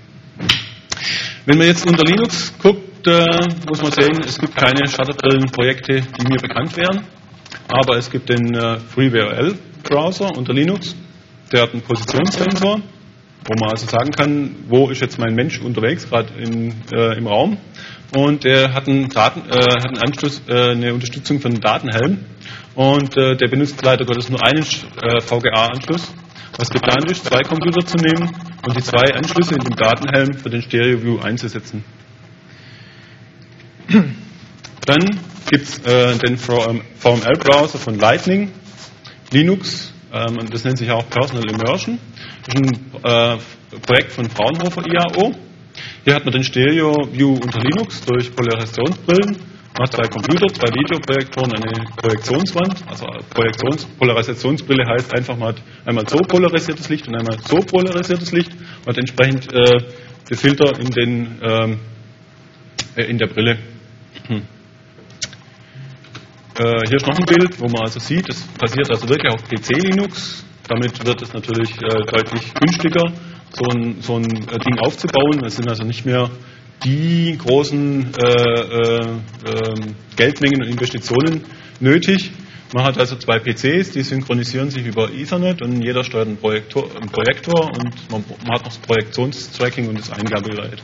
Wenn man jetzt unter Linux guckt, äh, muss man sehen, es gibt keine Shutterbrillen-Projekte, die mir bekannt wären. Aber es gibt den äh, FreeWRL-Browser unter Linux. Der hat einen Positionssensor, wo man also sagen kann, wo ist jetzt mein Mensch unterwegs, gerade äh, im Raum. Und er hat einen, Daten, äh, hat einen Anschluss, äh, eine Unterstützung für einen Datenhelm. Und äh, der benutzt leider Gottes nur einen äh, V G A-Anschluss. Was geplant ist, zwei Computer zu nehmen und die zwei Anschlüsse in dem Datenhelm für den Stereo View einzusetzen. Dann gibt es äh, den V R M L-Browser von Lightning, Linux, ähm, das nennt sich auch Personal Immersion. Das ist ein äh, Projekt von Fraunhofer I A O. Hier hat man den Stereo View unter Linux durch Polarisationsbrillen. Man hat zwei Computer, zwei Videoprojektoren, eine Projektionswand. Also Projektions Polarisationsbrille heißt einfach, man hat einmal so polarisiertes Licht und einmal so polarisiertes Licht. Man hat entsprechend äh, die Filter in, den, ähm, äh, in der Brille. Hm. Äh, hier ist noch ein Bild, wo man also sieht, das basiert also wirklich auf P C Linux. Damit wird es natürlich äh, deutlich günstiger, so ein, so ein äh, Ding aufzubauen. Es sind also nicht mehr die großen äh, äh, äh, Geldmengen und Investitionen nötig. Man hat also zwei P Cs, die synchronisieren sich über Ethernet und jeder steuert einen Projektor, einen Projektor und man, man hat noch das Projektionstracking und das Eingabegerät.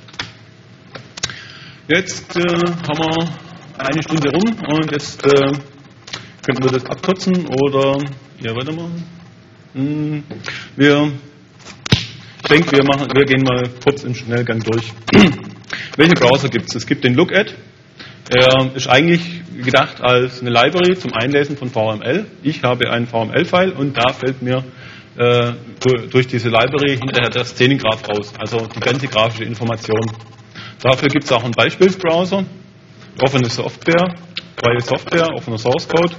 Jetzt äh, haben wir eine Stunde rum und jetzt äh, könnten wir das abkürzen oder, ja, warte mal. Hm, wir, ich denke, wir, machen, wir gehen mal kurz im Schnellgang durch. Welche Browser gibt es? Es gibt den Lookat. Er ist eigentlich gedacht als eine Library zum Einlesen von V R M L. Ich habe einen V R M L-File und da fällt mir äh, durch diese Library hinterher der Szenengraph raus, also die ganze grafische Information. Dafür gibt es auch einen Beispielsbrowser, offene Software, freie Software, offener Source Code.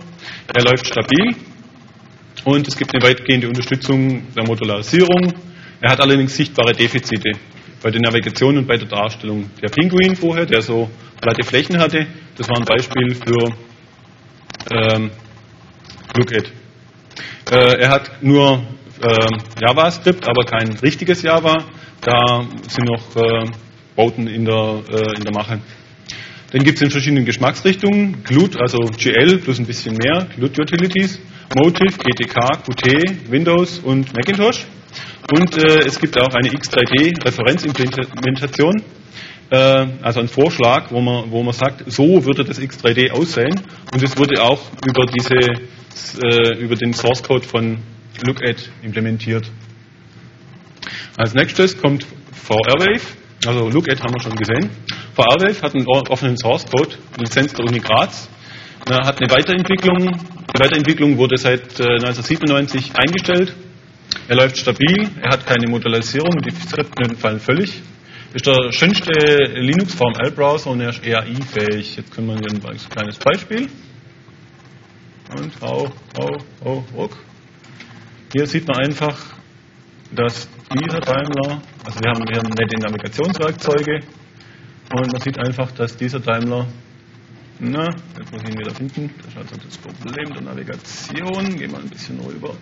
Er läuft stabil und es gibt eine weitgehende Unterstützung der Modularisierung. Er hat allerdings sichtbare Defizite bei der Navigation und bei der Darstellung. Der Pinguin vorher, der so glatte Flächen hatte, das war ein Beispiel für ähm, Lookit. Äh, er hat nur äh, JavaScript, aber kein richtiges Java. Da sind noch äh, Bauten in der, äh, in der Mache. Dann gibt es in verschiedenen Geschmacksrichtungen, Glut, also G L plus ein bisschen mehr, Glut Utilities, Motive, G T K, Qt, Windows und Macintosh. Und äh, es gibt auch eine X drei D Referenzimplementation, äh, also ein Vorschlag, wo man, wo man sagt, so würde das X drei D aussehen. Und es wurde auch über, diese, äh, über den Source Code von Lookit implementiert. Als nächstes kommt V R Wave, also Lookit haben wir schon gesehen. V R Wave hat einen offenen Source Code, Lizenz der Uni Graz. Er hat eine Weiterentwicklung. Die Weiterentwicklung wurde seit neunzehnhundertsiebenundneunzig eingestellt. Er läuft stabil, er hat keine Modularisierung, die Skripte fallen völlig. Ist der schönste Linux-V M L-Browser und er ist E A I-fähig. Jetzt können wir hier ein kleines Beispiel. Und oh, oh, oh, ruck. Hier sieht man einfach, dass dieser Daimler, also wir haben, wir haben nette Navigationswerkzeuge, und man sieht einfach, dass dieser Daimler, na, jetzt muss ich ihn wieder finden, das ist also das Problem der Navigation, gehen wir ein bisschen rüber.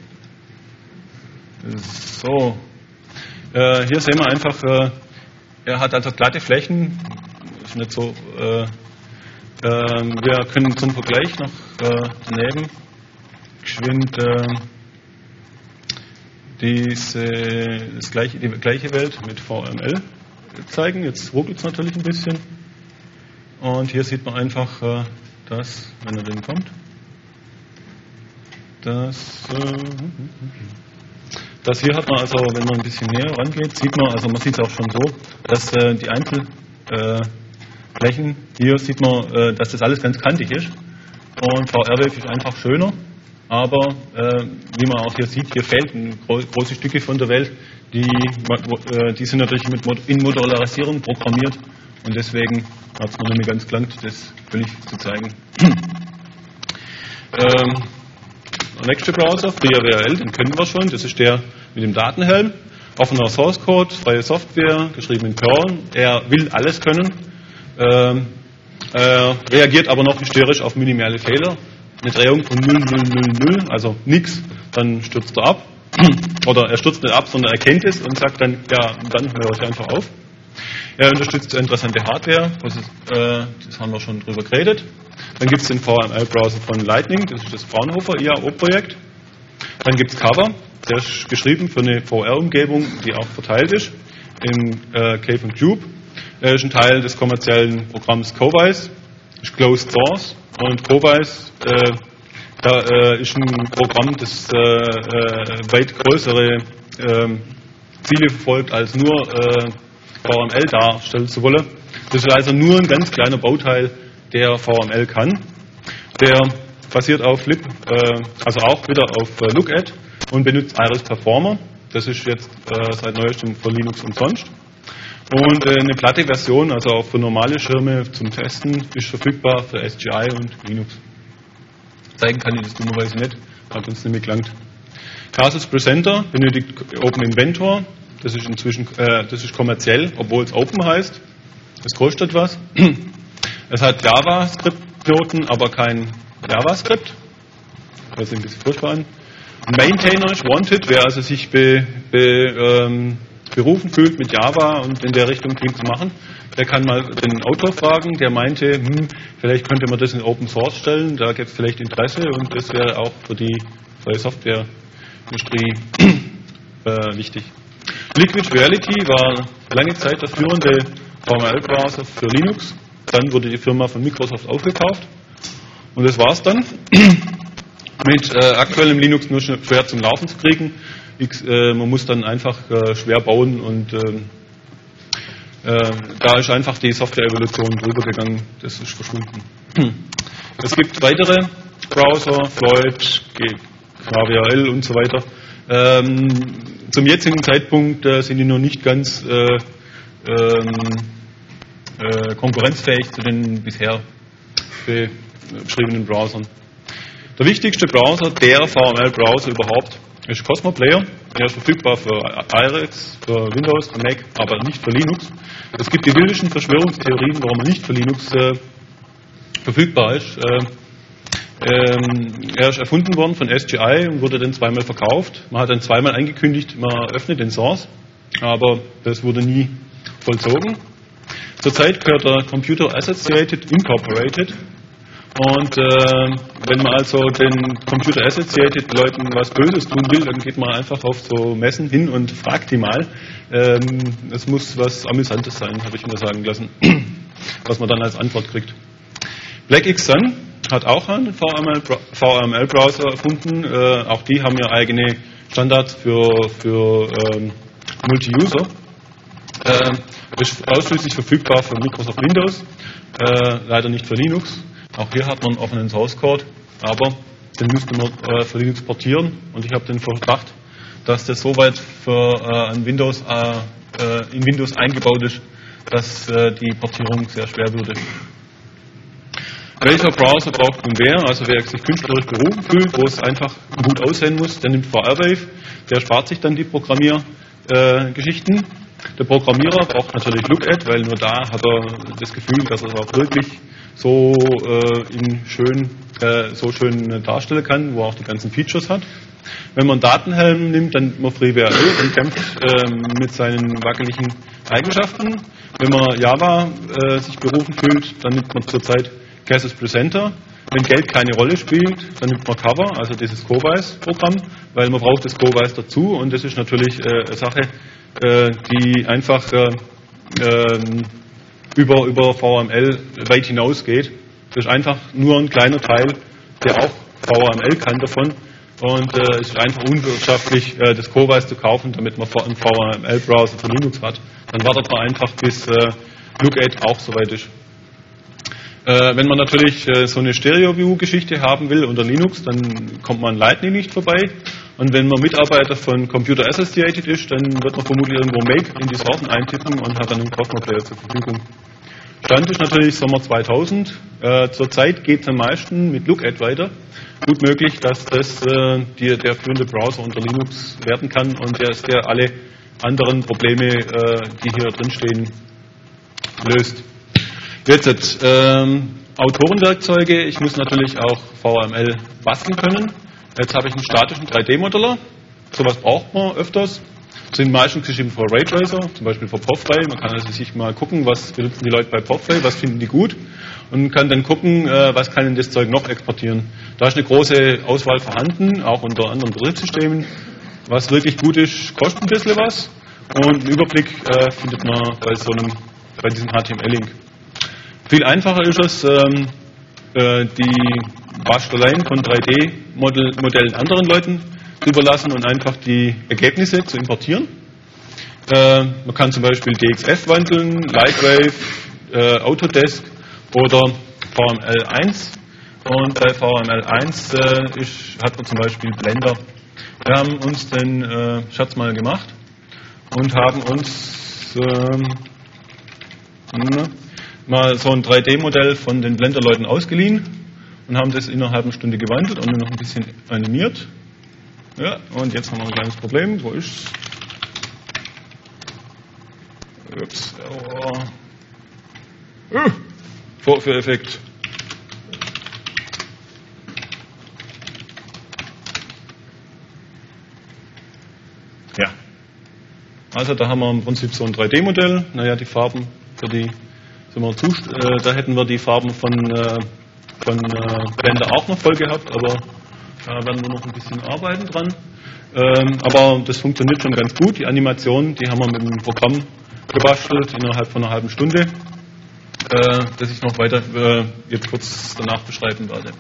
So, äh, hier sehen wir einfach, äh, er hat also glatte Flächen, ist nicht so, äh, äh, wir können zum Vergleich noch äh, daneben geschwind äh, diese, das gleiche, die gleiche Welt mit V M L zeigen. Jetzt ruckelt es natürlich ein bisschen. Und hier sieht man einfach, äh, dass, wenn er denn kommt, dass, äh, das hier hat man also, wenn man ein bisschen näher rangeht, sieht man, also man sieht es auch schon so, dass äh, die Einzelflächen, äh, hier sieht man, äh, dass das alles ganz kantig ist. Und V R Wave ist einfach schöner. Aber äh, wie man auch hier sieht, hier fehlen gro große Stücke von der Welt, die, äh, die sind natürlich mit Mod in Modularisierung programmiert und deswegen hat es mir nicht mehr ganz gelangt, das völlig zu zeigen. ähm, der nächste Browser, FreeRWRL, den kennen wir schon, das ist der mit dem Datenhelm, offener Source Code, freie Software, geschrieben in Perl. Er will alles können, ähm, äh, reagiert aber noch hysterisch auf minimale Fehler. Eine Drehung von null null null null, also nichts, dann stürzt er ab. Oder er stürzt nicht ab, sondern er kennt es und sagt dann, ja, dann höre ich einfach auf. Er unterstützt interessante Hardware, das, ist, äh, das haben wir schon drüber geredet. Dann gibt es den V M L-Browser von Lightning, das ist das Fraunhofer I A O-Projekt. Dann gibt es Cover, der ist geschrieben für eine V R-Umgebung, die auch verteilt ist, in äh, Cave und Cube. Er ist ein Teil des kommerziellen Programms Covise, ist Closed Source. Und Covise äh, da, äh, ist ein Programm, das äh, äh, weit größere äh, Ziele verfolgt, als nur äh, V M L darstellen zu wollen. Das ist also nur ein ganz kleiner Bauteil, der V M L kann. Der basiert auf Lib, äh, also auch wieder auf äh, Lookit und benutzt Iris Performer. Das ist jetzt äh, seit neuestem für Linux umsonst. Und äh, eine platte Version, also auch für normale Schirme zum Testen, ist verfügbar für S G I und Linux. Zeigen kann ich das dummerweise nicht, hat uns nicht mehr gelangt. Casus Presenter benötigt Open Inventor, das ist inzwischen äh, das ist kommerziell, obwohl es Open heißt. Das kostet was. Es hat JavaScript-Knoten, aber kein JavaScript. Das sieht ein bisschen furchtbar an. Ein Maintainer ist Wanted, wer also sich be, be, ähm, berufen fühlt, mit Java und in der Richtung viel zu machen, der kann mal den Autor fragen, der meinte, hm, vielleicht könnte man das in Open Source stellen, da gibt es vielleicht Interesse und das wäre auch für die freie Softwareindustrie äh, wichtig. Liquid Reality war lange Zeit der führende V M L-Browser für Linux, dann wurde die Firma von Microsoft aufgekauft und das war's dann. Mit äh, aktuellem Linux nur schwer zum Laufen zu kriegen. Ich, äh, man muss dann einfach äh, schwer bauen und äh, äh, da ist einfach die Software-Evolution drüber gegangen, das ist verschwunden. Es gibt weitere Browser, Floyd, K W R L und so weiter. Ähm, zum jetzigen Zeitpunkt äh, sind die noch nicht ganz äh, ähm, äh, konkurrenzfähig zu den bisher beschriebenen Browsern. Der wichtigste Browser, der V M L-Browser überhaupt, ist Cosmo Player. Er ist verfügbar für iOS, für Windows, für Mac, aber nicht für Linux. Es gibt die wildesten Verschwörungstheorien, warum er nicht für Linux äh, verfügbar ist. Äh, ähm, er ist erfunden worden von S G I und wurde dann zweimal verkauft. Man hat dann zweimal angekündigt, man öffnet den Source, aber das wurde nie vollzogen. Zurzeit gehört er Computer Associated Incorporated. Und äh, wenn man also den Computer Associated Leuten was Böses tun will, dann geht man einfach auf so Messen hin und fragt die mal. Ähm, es muss was Amüsantes sein, habe ich mir sagen lassen, was man dann als Antwort kriegt. Black X Sun hat auch einen V M L-Browser erfunden. Äh, auch die haben ja eigene Standards für, für ähm, Multi-User. Äh, ist ausschließlich verfügbar für Microsoft Windows, äh, leider nicht für Linux. Auch hier hat man einen offenen Source Code, aber den müsste man äh, für Linux portieren. Und ich habe den Verdacht, dass das soweit für äh, ein Windows, äh, äh, in Windows eingebaut ist, dass äh, die Portierung sehr schwer würde. Welcher Browser braucht nun wer? Also wer sich künstlerisch berufen fühlt, wo es einfach gut aussehen muss, der nimmt V R Wave, der spart sich dann die Programmiergeschichten. Äh, der Programmierer braucht natürlich Lookat, weil nur da hat er das Gefühl, dass er es auch wirklich so äh, in schön, äh, so schön darstellen kann, wo er auch die ganzen Features hat. Wenn man Datenhelm nimmt, dann nimmt man FreeWRL und kämpft äh, mit seinen wackeligen Eigenschaften. Wenn man Java äh, sich berufen fühlt, dann nimmt man zurzeit Casus Presenter. Wenn Geld keine Rolle spielt, dann nimmt man Cover, also dieses Cowise-Programm, weil man braucht das Cowise dazu und das ist natürlich äh, eine Sache, äh, die einfach äh, äh, über, über V M L weit hinausgeht. Das ist einfach nur ein kleiner Teil, der auch V M L kann davon und äh, es ist einfach unwirtschaftlich, äh, das Cowise zu kaufen, damit man einen V M L-Browser für Linux hat. Dann wartet man einfach, bis äh, Lookat auch soweit ist. Äh, wenn man natürlich äh, so eine Stereo-View-Geschichte haben will unter Linux, dann kommt man an Lightning nicht vorbei. Und wenn man Mitarbeiter von Computer Associated ist, dann wird man vermutlich irgendwo Make in die Sorten eintippen und hat dann einen Cosmo Player zur Verfügung. Stand ist natürlich Sommer zweitausend. Äh, zurzeit geht es am meisten mit Lookat weiter. Gut möglich, dass das äh, die, der führende Browser unter Linux werden kann und der, der alle anderen Probleme, äh, die hier drin stehen, löst. Jetzt ähm, Autorenwerkzeuge. Ich muss natürlich auch V M L basteln können. Jetzt habe ich einen statischen drei D-Modeller. Sowas braucht man öfters. Das sind meistens geschrieben für Raytracer, zum Beispiel für Popfrey. Man kann also sich mal gucken, was benutzen die Leute bei Popfrey, was finden die gut und kann dann gucken, äh, was kann denn das Zeug noch exportieren. Da ist eine große Auswahl vorhanden, auch unter anderen Betriebssystemen. Was wirklich gut ist, kostet ein bisschen was und einen Überblick äh, findet man bei so einem, bei diesem H T M L-Link. Viel einfacher ist es, ähm, äh, die Basteleien von drei D-Modellen anderen Leuten zu überlassen und einfach die Ergebnisse zu importieren. Äh, man kann zum Beispiel D X F wandeln, Lightwave, äh, Autodesk oder V M L eins. Und bei V M L eins äh, ist, hat man zum Beispiel Blender. Wir haben uns den äh, Schatz mal gemacht und haben uns ähm, mal so ein drei D-Modell von den Blender-Leuten ausgeliehen und haben das innerhalb einer Stunde gewandelt und noch ein bisschen animiert. Ja, und jetzt haben wir ein kleines Problem. Wo ist's? Ups. Oh. Uh, Vorführeffekt. Ja. Also da haben wir im Prinzip so ein drei D-Modell. Naja, die Farben für die sind wir zu, äh, da hätten wir die Farben von, äh, von äh, Blender auch noch voll gehabt, aber da werden wir noch ein bisschen arbeiten dran. Ähm, aber das funktioniert schon ganz gut. Die Animation, die haben wir mit dem Programm gebastelt innerhalb von einer halben Stunde, äh, das ich noch weiter äh, jetzt kurz danach beschreiben werde.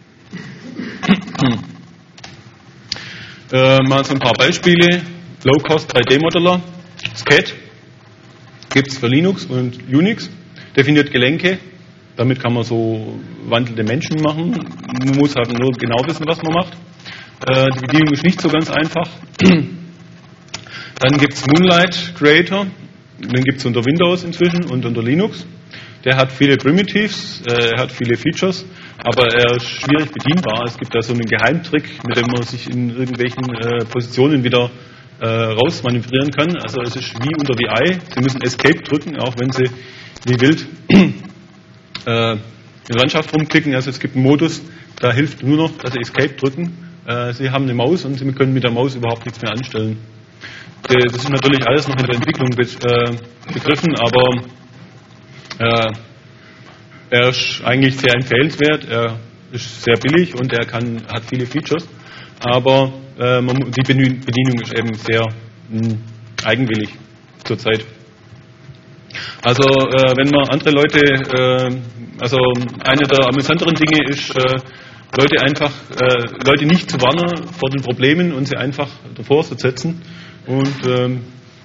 äh, mal so ein paar Beispiele. Low-Cost drei D-Modeller, Scat, gibt es für Linux und Unix, definiert Gelenke. Damit kann man so wandelnde Menschen machen. Man muss halt nur genau wissen, was man macht. Äh, die Bedienung ist nicht so ganz einfach. Dann gibt es Moonlight Creator. Den gibt es unter Windows inzwischen und unter Linux. Der hat viele Primitives, äh, er hat viele Features, aber er ist schwierig bedienbar. Es gibt da so einen Geheimtrick, mit dem man sich in irgendwelchen äh, Positionen wieder äh, rausmanövrieren kann. Also es ist wie unter V I. Sie müssen Escape drücken, auch wenn Sie wie wild äh, in der Landschaft rumklicken. Also es gibt einen Modus, da hilft nur noch, dass Sie Escape drücken. Äh, Sie haben eine Maus und Sie können mit der Maus überhaupt nichts mehr anstellen. Das ist natürlich alles noch in der Entwicklung begriffen, aber äh, er ist eigentlich sehr empfehlenswert, er ist sehr billig und er kann, hat viele Features, aber äh, man, die Bedienung ist eben sehr mh, eigenwillig zurzeit. Also äh, wenn man andere Leute, äh, also eine der amüsanteren Dinge ist, äh, Leute einfach, äh, Leute nicht zu warnen vor den Problemen und sie einfach davor zu setzen. Und ähm,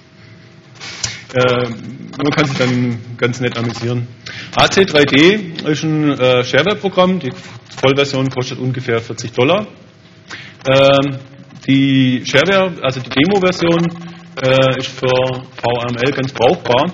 äh, man kann sich dann ganz nett amüsieren. A C drei D ist ein äh, Shareware-Programm. Die Vollversion kostet ungefähr vierzig Dollar. Ähm, die Shareware, also die Demo-Version, äh, ist für V R M L ganz brauchbar.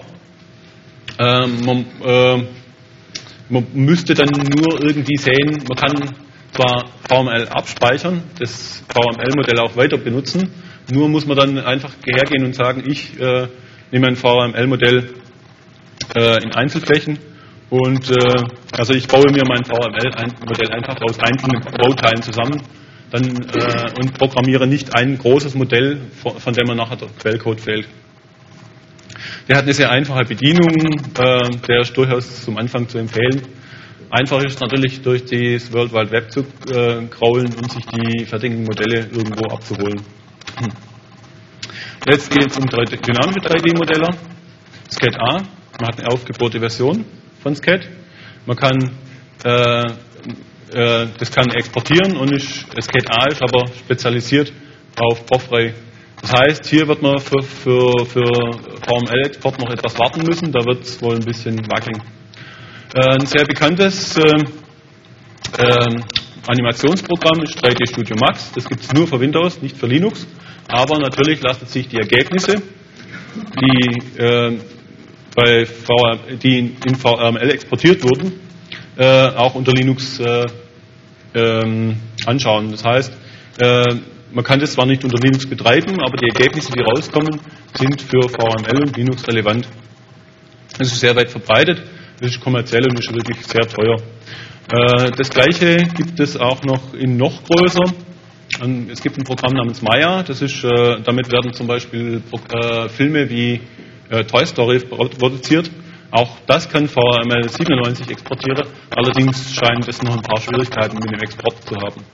Ähm, man, äh, man müsste dann nur irgendwie sehen, man kann zwar V R M L abspeichern, das V R M L-Modell auch weiter benutzen. Nur muss man dann einfach hergehen und sagen, ich äh, nehme ein V R M L-Modell äh, in Einzelflächen und äh, also ich baue mir mein V R M L-Modell einfach aus einzelnen Bauteilen zusammen dann, äh, und programmiere nicht ein großes Modell, von, von dem man nachher der Quellcode fehlt. Der hat eine sehr einfache Bedienung, äh, der ist durchaus zum Anfang zu empfehlen. Einfach ist natürlich durch das World Wide Web zu äh, kraulen und sich die fertigen Modelle irgendwo abzuholen. Jetzt geht es um dynamische drei D-Modeller. Scat A, man hat eine aufgebohrte Version von Scat. Man kann, äh, äh, das kann exportieren und ist, Scat A ist aber spezialisiert auf POV-frei. Das heißt, hier wird man für, für, für V R M L-Export noch etwas warten müssen, da wird es wohl ein bisschen wackeln. Äh, ein sehr bekanntes äh, äh, Animationsprogramm ist drei D Studio Max. Das gibt es nur für Windows, nicht für Linux. Aber natürlich lassen sich die Ergebnisse, die, äh, bei V R, die in V R M L exportiert wurden, äh, auch unter Linux äh, ähm, anschauen. Das heißt, äh, man kann das zwar nicht unter Linux betreiben, aber die Ergebnisse, die rauskommen, sind für V R M L und Linux relevant. Das ist sehr weit verbreitet, das ist kommerziell und ist wirklich sehr teuer. Äh, das gleiche gibt es auch noch in noch größer. Es gibt ein Programm namens Maya, das ist, äh, damit werden zum Beispiel äh, Filme wie äh, Toy Story produziert. Auch das kann V R M L siebenundneunzig exportieren, allerdings scheint es noch ein paar Schwierigkeiten mit dem Export zu haben.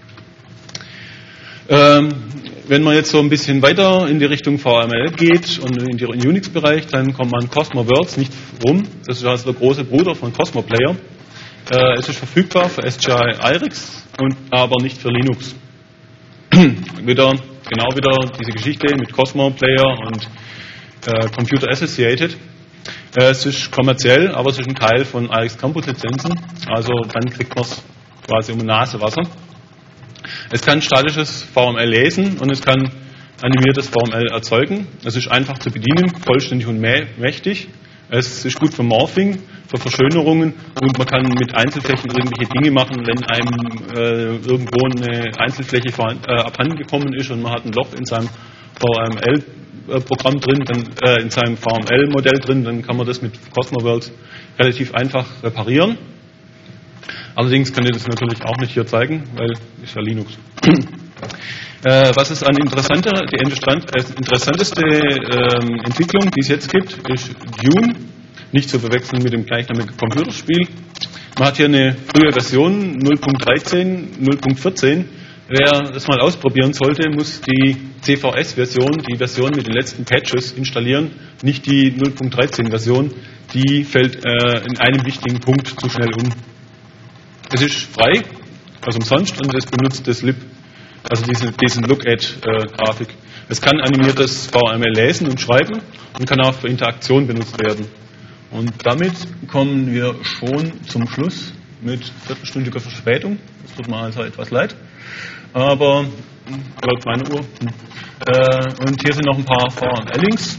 Ähm, wenn man jetzt so ein bisschen weiter in die Richtung V R M L geht und in den Unix-Bereich, dann kommt man Cosmo Worlds nicht rum. Das ist also der große Bruder von Cosmo Player. Äh, es ist verfügbar für S G I iRix, und, aber nicht für Linux. wieder, genau wieder diese Geschichte mit Cosmo Player und äh, Computer Associated. Äh, es ist kommerziell, aber es ist ein Teil von iRix Campus Lizenzen, also dann kriegt man es quasi um die Nase Wasser. Es kann statisches V R M L lesen und es kann animiertes V R M L erzeugen. Es ist einfach zu bedienen, vollständig und mächtig. Es ist gut für Morphing, für Verschönerungen und man kann mit Einzelflächen irgendwelche Dinge machen, wenn einem äh, irgendwo eine Einzelfläche vorhanden, äh, abhanden gekommen ist und man hat ein Loch in seinem V R M L-Programm drin, dann, äh, in seinem V R M L-Modell drin, dann kann man das mit Cosmo Worlds relativ einfach reparieren. Allerdings kann ich das natürlich auch nicht hier zeigen, weil ist ja Linux. Äh, was ist an interessanter, die interessanteste ähm, Entwicklung, die es jetzt gibt, ist Dune. Nicht zu verwechseln mit dem gleichnamigen Computerspiel. Man hat hier eine frühe Version, null Punkt dreizehn, null Punkt vierzehn. Wer das mal ausprobieren sollte, muss die C V S-Version, die Version mit den letzten Patches installieren, nicht die null Punkt dreizehn Version. Die fällt äh, in einem wichtigen Punkt zu schnell um. Es ist frei, also umsonst, und es benutzt das Lib. Also diese, diesen Look-at-Grafik. Äh, es kann animiertes V R M L lesen und schreiben und kann auch für Interaktion benutzt werden. Und damit kommen wir schon zum Schluss mit viertelstündiger Verspätung. Das tut mir also etwas leid. Aber laut meiner Uhr. Äh, und hier sind noch ein paar V R M L-Links.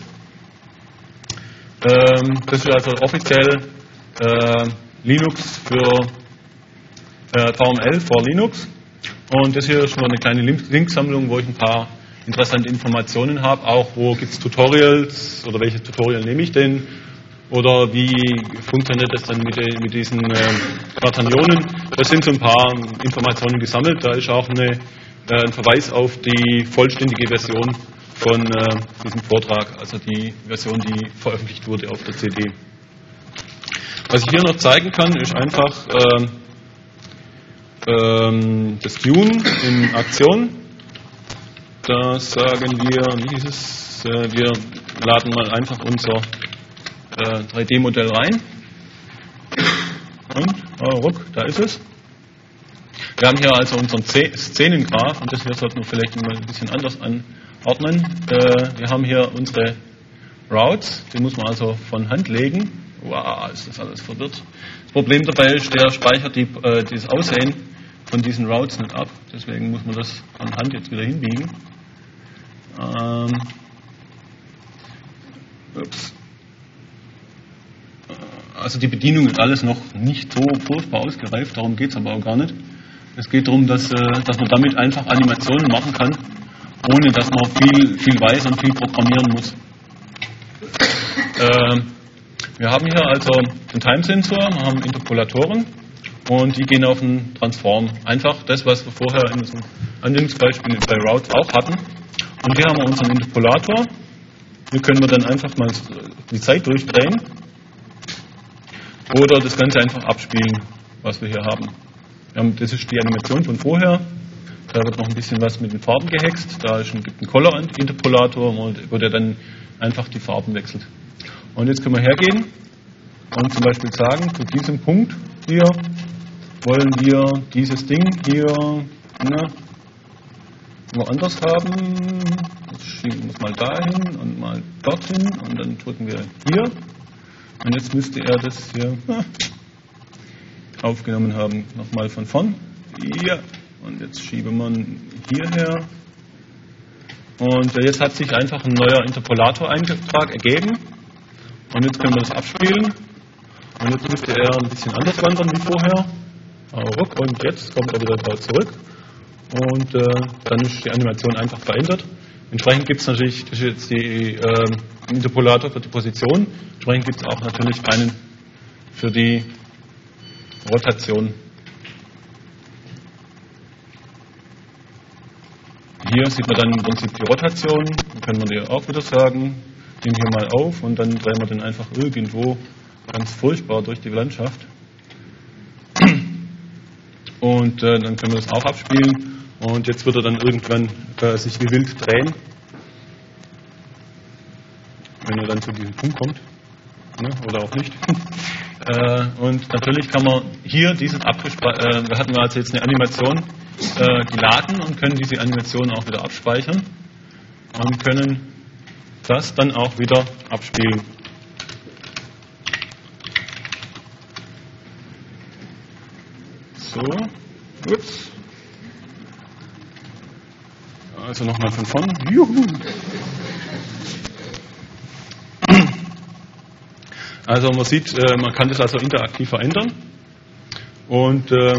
Ähm, das ist also offiziell äh, Linux für äh, V M L for Linux. Und das hier ist nur eine kleine Linksammlung, wo ich ein paar interessante Informationen habe, auch wo gibt es Tutorials oder welches Tutorial nehme ich denn oder wie funktioniert das dann mit, den, mit diesen äh, Quaternionen. Das sind so ein paar Informationen gesammelt, da ist auch eine, äh, ein Verweis auf die vollständige Version von äh, diesem Vortrag, also die Version, die veröffentlicht wurde auf der C D. Was ich hier noch zeigen kann, ist einfach äh, äh, das Dune in Aktion. Da sagen wir, wie hieß es, äh, wir laden mal einfach unser äh, drei D Modell rein. Und, oh, ruck, da ist es. Wir haben hier also unseren Szenengraph und das hier sollten wir vielleicht mal ein bisschen anders anordnen. Äh, wir haben hier unsere Routes, die muss man also von Hand legen. Wow, ist das alles verwirrt. Das Problem dabei ist, der speichert die, äh, das Aussehen von diesen Routes nicht ab. Deswegen muss man das von Hand jetzt wieder hinbiegen. Ähm, ups. Also die Bedienung ist alles noch nicht so furchtbar ausgereift, darum geht es aber auch gar nicht. Es geht darum, dass, äh, dass man damit einfach Animationen machen kann, ohne dass man viel, viel weiß und viel programmieren muss. Äh, wir haben hier also den Time-Sensor, wir haben Interpolatoren und die gehen auf einen Transform. Einfach das, was wir vorher in diesem Anwendungsbeispiel bei Routes auch hatten. Und hier haben wir unseren Interpolator. Hier können wir dann einfach mal die Zeit durchdrehen oder das Ganze einfach abspielen, was wir hier haben. Wir haben das ist die Animation von vorher. Da wird noch ein bisschen was mit den Farben gehext. Da ist ein, gibt einen Color-Interpolator, wo der dann einfach die Farben wechselt. Und jetzt können wir hergehen und zum Beispiel sagen, zu diesem Punkt hier wollen wir dieses Ding hier na, woanders haben. Jetzt schieben wir es mal dahin und mal dorthin und dann drücken wir hier. Und jetzt müsste er das hier na, aufgenommen haben. Nochmal von vorn. Ja. Und jetzt schieben wir hierher. Und jetzt hat sich einfach ein neuer Interpolator-Eintrag ergeben. Und jetzt können wir das abspielen. Und jetzt müsste er ein bisschen anders wandern wie vorher. Und jetzt kommt er wieder da zurück. Und äh, dann ist die Animation einfach verändert. Entsprechend gibt es natürlich, das ist jetzt die äh, Interpolator für die Position. Entsprechend gibt es auch natürlich einen für die Rotation. Hier sieht man dann im Prinzip die Rotation. Dann können wir die auch wieder sagen. Den hier mal auf und dann drehen wir den einfach irgendwo ganz furchtbar durch die Landschaft. Und äh, dann können wir das auch abspielen. Und jetzt wird er dann irgendwann äh, sich wie wild drehen. Wenn er dann zu diesem Punkt kommt. Ne? Oder auch nicht. äh, und natürlich kann man hier dieses abgespeichert, äh, wir hatten also jetzt eine Animation äh, geladen und können diese Animation auch wieder abspeichern. Und können das dann auch wieder abspielen. So, ups. Also nochmal von vorn. Juhu. Also man sieht, man kann das also interaktiv verändern und äh,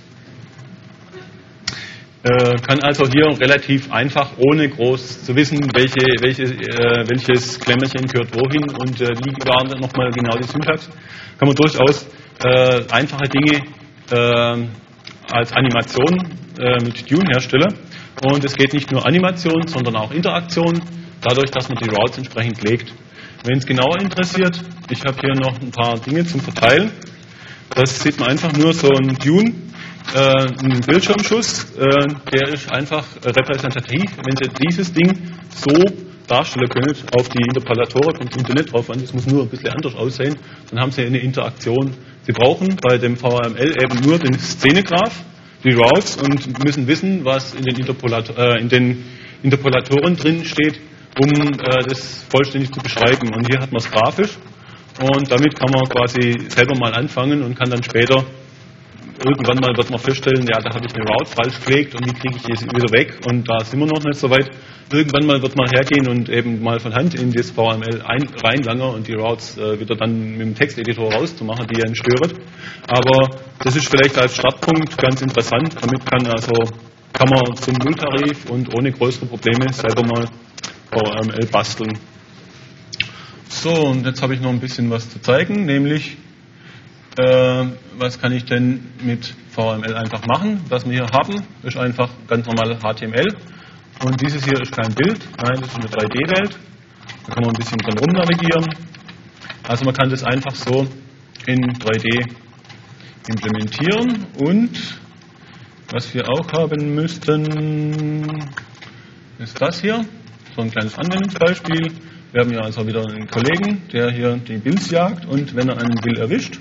kann also hier relativ einfach, ohne groß zu wissen, welche, welche, äh, welches Klemmerchen gehört wohin und äh, wie war nochmal genau die Syntax, kann man durchaus äh, einfache Dinge äh, als Animation äh, mit Dune herstellen. Und es geht nicht nur Animation, sondern auch Interaktion, dadurch, dass man die Routes entsprechend legt. Wenn es genauer interessiert, ich habe hier noch ein paar Dinge zum Verteilen. Das sieht man einfach nur so ein Dune. Äh, ein Bildschirmschuss, äh, der ist einfach repräsentativ. Wenn Sie dieses Ding so darstellen können, auf die Interpolatoren kommt Internet drauf an, das muss nur ein bisschen anders aussehen, dann haben Sie eine Interaktion. Sie brauchen bei dem V M L eben nur den Szenegraph, die Routes und müssen wissen, was in den, Interpolator, äh, in den Interpolatoren drin steht, um äh, das vollständig zu beschreiben. Und hier hat man es grafisch und damit kann man quasi selber mal anfangen und kann dann später irgendwann mal wird man feststellen, ja, da habe ich eine Route falsch gelegt und wie kriege ich sie wieder weg und da sind wir noch nicht so weit. Irgendwann mal wird man hergehen und eben mal von Hand in das V M L ein, reinlangen und die Routes äh, wieder dann mit dem Texteditor rauszumachen, die einen stören. Aber das ist vielleicht als Startpunkt ganz interessant. Damit kann also kann man zum Nulltarif und ohne größere Probleme selber mal V M L basteln. So, und jetzt habe ich noch ein bisschen was zu zeigen, nämlich äh, was kann ich denn mit V M L einfach machen. Was wir hier haben, ist einfach ganz normal H T M L. Und dieses hier ist kein Bild, nein, das ist eine drei D-Welt. Da kann man ein bisschen dran rumnavigieren. Also man kann das einfach so in drei D implementieren. Und was wir auch haben müssten, ist das hier, so ein kleines Anwendungsbeispiel. Wir haben hier also wieder einen Kollegen, der hier die Bills jagt und wenn er einen Bill erwischt,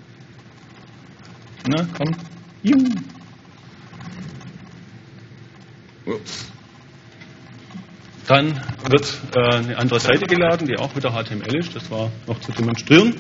na komm, juh. Ups. Dann wird äh, eine andere Seite geladen, die auch wieder H T M L ist. Das war noch zu demonstrieren.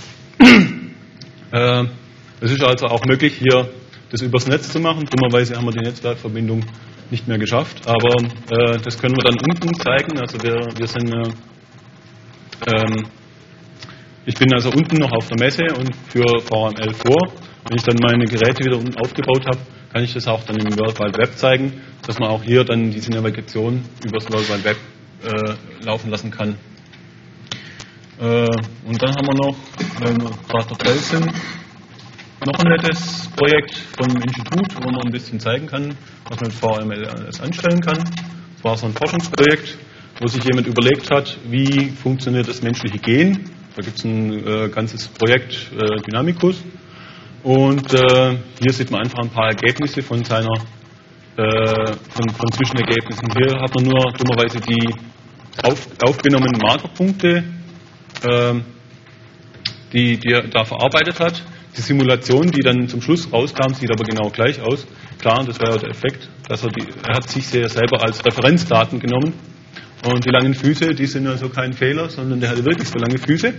äh, es ist also auch möglich, hier das übers Netz zu machen. Dummerweise haben wir die Netzwerkverbindung nicht mehr geschafft. Aber äh, das können wir dann unten zeigen. Also wir, wir sind, äh, ähm, ich bin also unten noch auf der Messe und für V M L vor. Wenn ich dann meine Geräte wieder unten aufgebaut habe, kann ich das auch dann im World Wide Web zeigen, dass man auch hier dann diese Navigation übers World Wide Web äh, laufen lassen kann. Äh, und dann haben wir noch, wenn wir gerade dabei sind, noch ein nettes Projekt vom Institut, wo man ein bisschen zeigen kann, was man mit V M L alles anstellen kann. Das war so ein Forschungsprojekt, wo sich jemand überlegt hat, wie funktioniert das menschliche Gen. Da gibt es ein äh, ganzes Projekt, äh, Dynamicus. Und äh, hier sieht man einfach ein paar Ergebnisse von seiner äh, von, von Zwischenergebnissen. Hier hat man nur dummerweise die auf, aufgenommenen Markerpunkte, äh, die, die er da verarbeitet hat. Die Simulation, die dann zum Schluss rauskam, sieht aber genau gleich aus. Klar, das war ja der Effekt, dass er, die, er hat sich sehr selber als Referenzdaten genommen. Und die langen Füße, die sind also kein Fehler, sondern der hatte wirklich so lange Füße.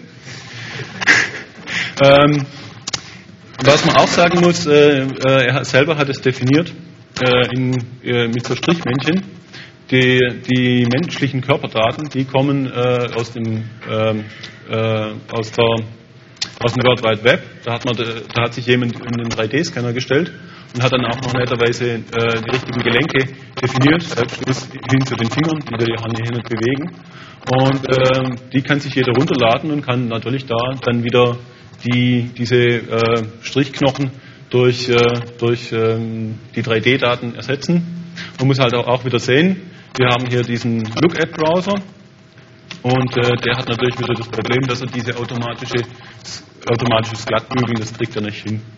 ähm, Was man auch sagen muss, äh, äh, er selber hat es definiert äh, in, äh, mit so Strichmännchen. Die, die menschlichen Körperdaten, die kommen äh, aus dem ähm, äh, aus der aus dem World Wide Web. Da hat man, da hat sich jemand einen drei D-Scanner gestellt und hat dann auch noch netterweise äh, die richtigen Gelenke definiert, selbst bis hin zu den Fingern, die wir hier nicht bewegen. Und äh, die kann sich jeder runterladen und kann natürlich da dann wieder die, diese äh, Strichknochen durch, äh, durch ähm, die drei D-Daten ersetzen. Man muss halt auch, auch wieder sehen, wir haben hier diesen Look-at-Browser und äh, der hat natürlich wieder das Problem, dass er diese automatische, automatisches Glattbügeln, das kriegt er nicht hin.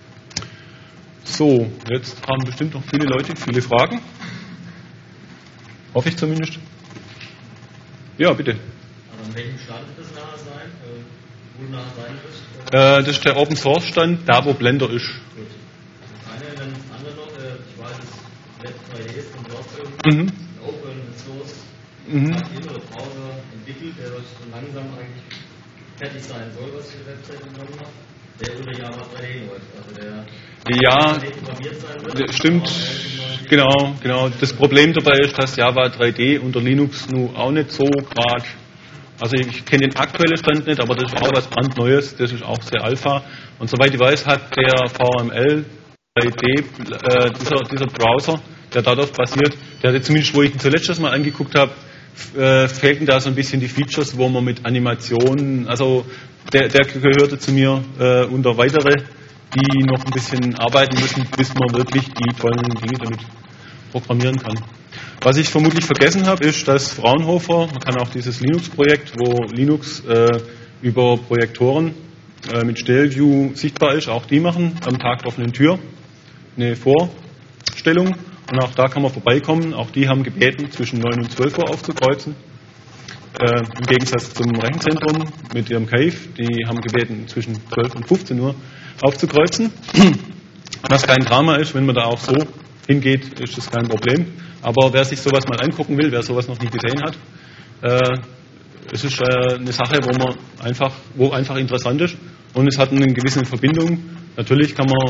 So, jetzt haben bestimmt noch viele Leute viele Fragen. Hoffe ich zumindest. Ja, bitte. Aber an welchem Stand wird das nachher sein? Wo du nachher sein wirst? Äh, das ist der Open Source Stand, da wo Blender ist. Gut. Das eine, dann das andere noch, äh, ich weiß, das Web drei D ist von Blockchain, Mhm. Open Source, Mhm. hat jeder Browser entwickelt, der das so langsam eigentlich fertig sein soll, was die Website genommen hat, der unter Java drei D läuft. Also der Ja, programmiert sein wird. stimmt. Genau, genau. Das Problem dabei ist, dass Java drei D unter Linux nun auch nicht so gerade. Also ich kenne den aktuellen Stand nicht, aber das ist auch was brandneues, das ist auch sehr Alpha. Und soweit ich weiß, hat der V M L drei D, äh, dieser, dieser Browser, der darauf basiert, der hatte zumindest, wo ich ihn zuletzt das mal angeguckt habe, äh, fehlten da so ein bisschen die Features, wo man mit Animationen, also der, der gehörte zu mir äh, unter weitere, die noch ein bisschen arbeiten müssen, bis man wirklich die tollen Dinge damit programmieren kann. Was ich vermutlich vergessen habe, ist, dass Fraunhofer, man kann auch dieses Linux-Projekt, wo Linux äh, über Projektoren äh, mit Stellview sichtbar ist, auch die machen am Tag der offenen Tür eine Vorstellung und auch da kann man vorbeikommen. Auch die haben gebeten, zwischen neun und zwölf Uhr aufzukreuzen. Äh, Im Gegensatz zum Rechenzentrum mit ihrem Cave, die haben gebeten, zwischen zwölf und fünfzehn Uhr aufzukreuzen. Was kein Drama ist, wenn man da auch so hingeht, ist das kein Problem. Aber wer sich sowas mal angucken will, wer sowas noch nie gesehen hat, äh, es ist äh, eine Sache, wo man einfach, wo einfach interessant ist und es hat eine gewisse Verbindung. Natürlich kann man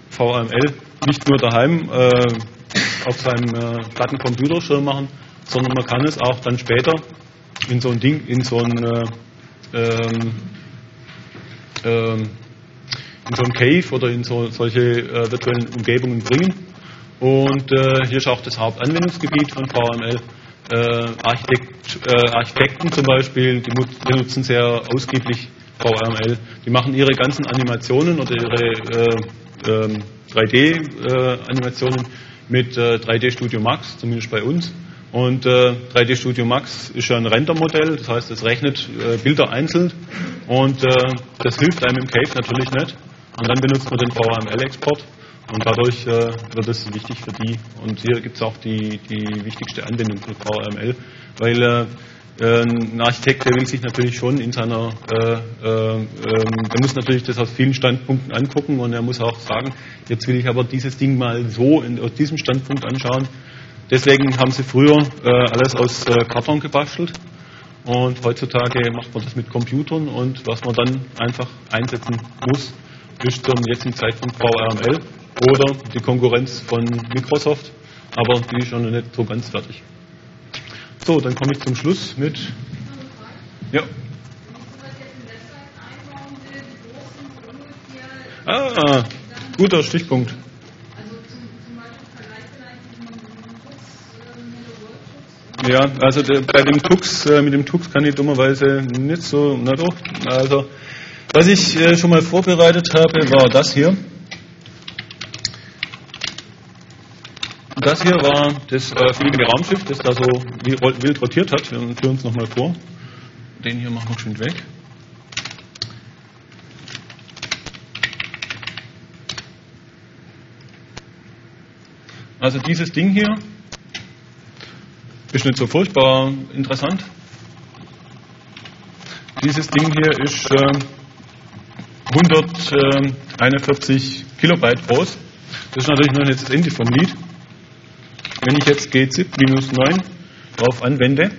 V R M L nicht nur daheim äh, auf seinem äh, platten Computerschirm machen, sondern man kann es auch dann später in so ein Ding, in so ein äh, ähm, ähm, in so ein Cave oder in so, solche äh, virtuellen Umgebungen bringen. Und äh, hier ist auch das Hauptanwendungsgebiet von V R M L. Äh, Architekt, äh, Architekten zum Beispiel, die benutzen sehr ausgiebig V R M L. Die machen ihre ganzen Animationen oder ihre äh, äh, drei D-Animationen äh, mit äh, drei D Studio Max, zumindest bei uns. Und äh, drei D Studio Max ist ja ein Rendermodell, das heißt, es rechnet äh, Bilder einzeln und äh, das hilft einem im Cave natürlich nicht. Und dann benutzt man den V R M L-Export und dadurch äh, wird es wichtig für die. Und hier gibt es auch die, die wichtigste Anwendung für V R M L, weil äh, ein Architekt, der will sich natürlich schon in seiner, äh, äh, der muss natürlich das aus vielen Standpunkten angucken und er muss auch sagen, jetzt will ich aber dieses Ding mal so in, aus diesem Standpunkt anschauen. Deswegen haben sie früher äh, alles aus äh, Karton gebastelt und heutzutage macht man das mit Computern und was man dann einfach einsetzen muss, ist zum jetzigen Zeitpunkt V R M L oder die Konkurrenz von Microsoft, aber die ist schon noch nicht so ganz fertig. So, dann komme ich zum Schluss mit. Ja. Ah, guter Stichpunkt. Ja, also der, bei dem Tux, äh, mit dem Tux kann ich dummerweise nicht so, na doch, also was ich äh, schon mal vorbereitet habe, war das hier. Das hier war das äh, fliegende Raumschiff, das da so wild rotiert hat. Wir führen uns nochmal vor. Den hier machen wir schön weg. Also dieses Ding hier ist nicht so furchtbar interessant. Dieses Ding hier ist äh, hunderteinundvierzig Kilobyte groß. Das ist natürlich noch nicht das Ende vom Lied. Wenn ich jetzt G zip neun drauf anwende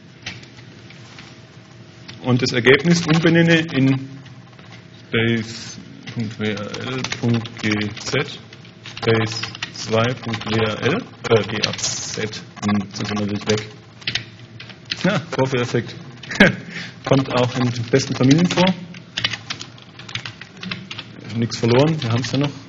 und das Ergebnis umbenenne in space.wrl.gz space zwei.wrl äh, gaz, hm, das ist natürlich weg. Ja, Vorführeffekt. Kommt auch in den besten Familien vor. Nichts verloren, wir haben es ja noch.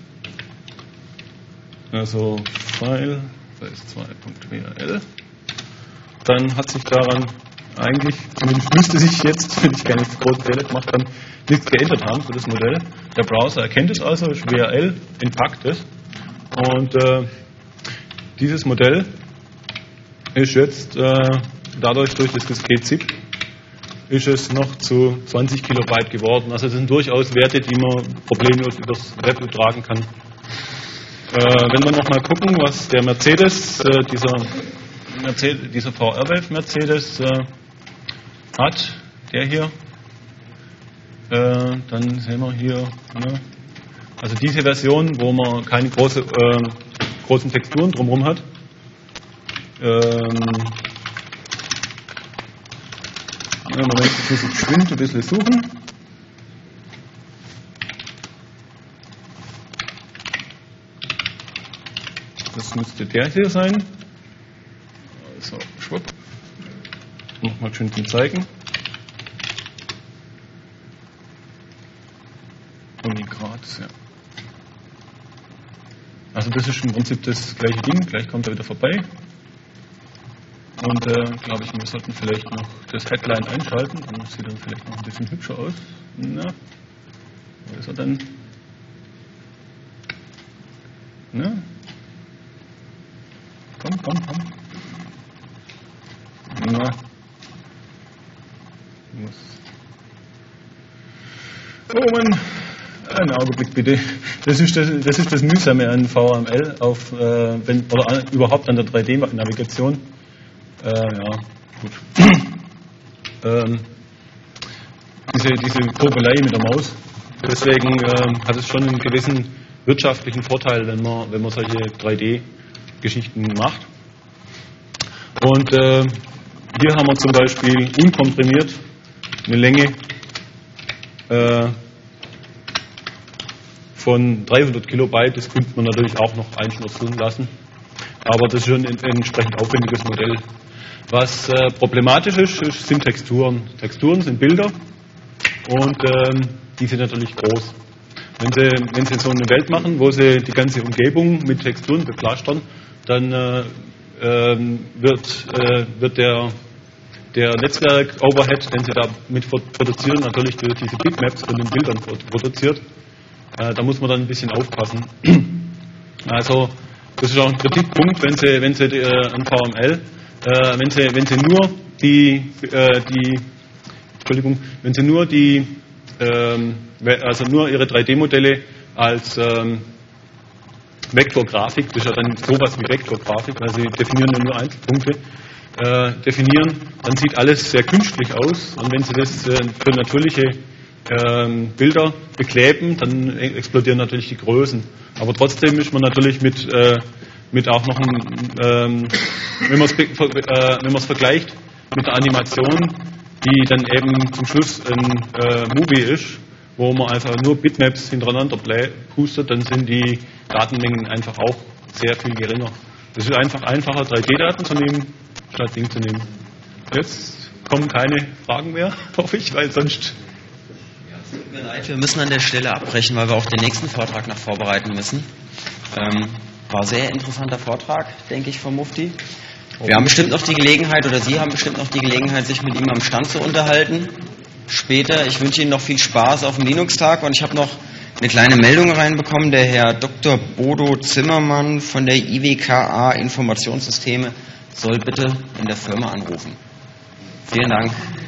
Also File space zwei.wrl. Dann hat sich daran eigentlich, zumindest müsste sich jetzt, wenn ich keine großen Fehler gemacht habe, nichts geändert haben für das Modell. Der Browser erkennt es also, ist W R L, entpackt es. Und äh, dieses Modell ist jetzt äh, dadurch, durch das G zip, ist es noch zu zwanzig Kilobyte geworden. Also das sind durchaus Werte, die man problemlos übers Web übertragen kann. Äh, wenn wir nochmal gucken, was der Mercedes, äh, dieser, Mercedes, dieser V R Wave Mercedes äh, hat, der hier, äh, dann sehen wir hier, ne, also diese Version, wo man keine große, äh, großen Texturen drumherum hat. Ähm, ja, Moment, ich muss jetzt geschwind ein bisschen suchen. Das müsste der hier sein. Also, schwupp. Nochmal schön zum Zeigen. Uni Graz, ja. Also das ist im Prinzip das gleiche Ding. Gleich kommt er wieder vorbei. Und äh, glaube ich, wir sollten vielleicht noch das Headline einschalten. Dann sieht er vielleicht noch ein bisschen hübscher aus. Na, wo ist er denn? Na? Komm, komm, komm. Na. Muss. Oh Mann. Einen Augenblick bitte. Das ist das, das, ist das Mühsame an V R M L auf, äh, wenn, oder an, überhaupt an der drei D-Navigation. Äh, ja, gut. ähm, diese, diese Kurbelei mit der Maus. Deswegen ähm, hat es schon einen gewissen wirtschaftlichen Vorteil, wenn man, wenn man solche drei D-Geschichten macht. Und äh, hier haben wir zum Beispiel unkomprimiert eine Länge äh, von dreihundert Kilobyte, das könnte man natürlich auch noch einschnurzeln lassen. Aber das ist schon ein, ein entsprechend aufwendiges Modell. Was äh, problematisch ist, ist, sind Texturen. Texturen sind Bilder und ähm, die sind natürlich groß. Wenn Sie, wenn Sie so eine Welt machen, wo Sie die ganze Umgebung mit Texturen bepflastern, dann äh, äh, wird, äh, wird der, der Netzwerk-Overhead, den Sie da mit produzieren, natürlich durch diese Bitmaps von den Bildern produziert. Äh, da muss man dann ein bisschen aufpassen. Also das ist auch ein Kritikpunkt, wenn Sie, wenn Sie äh, ein V M L, äh, wenn Sie, wenn Sie nur die, äh, die, Entschuldigung, wenn Sie nur die, ähm, also nur Ihre drei D-Modelle als ähm, Vektorgrafik, das ist ja dann sowas wie Vektorgrafik, weil Sie definieren ja nur Einzelpunkte, äh, definieren, dann sieht alles sehr künstlich aus. Und wenn Sie das äh, für natürliche ähm, Bilder bekleben, dann explodieren natürlich die Größen. Aber trotzdem ist man natürlich mit, äh, mit auch noch ein, ähm, wenn man es äh, wenn man es vergleicht mit der Animation, die dann eben zum Schluss ein äh, Movie ist, wo man einfach nur Bitmaps hintereinander play, pustet, dann sind die Datenmengen einfach auch sehr viel geringer. Das ist einfach einfacher, drei D-Daten zu nehmen, statt Ding zu nehmen. Jetzt kommen keine Fragen mehr, hoffe ich, weil sonst... Tut mir leid, wir müssen an der Stelle abbrechen, weil wir auch den nächsten Vortrag noch vorbereiten müssen. Ähm, war sehr interessanter Vortrag, denke ich, vom Mufti. Wir haben bestimmt noch die Gelegenheit, oder Sie haben bestimmt noch die Gelegenheit, sich mit ihm am Stand zu unterhalten. Später, ich wünsche Ihnen noch viel Spaß auf dem Linux-Tag und ich habe noch eine kleine Meldung reinbekommen. Der Herr Doktor Bodo Zimmermann von der I W K A Informationssysteme soll bitte in der Firma anrufen. Vielen Dank.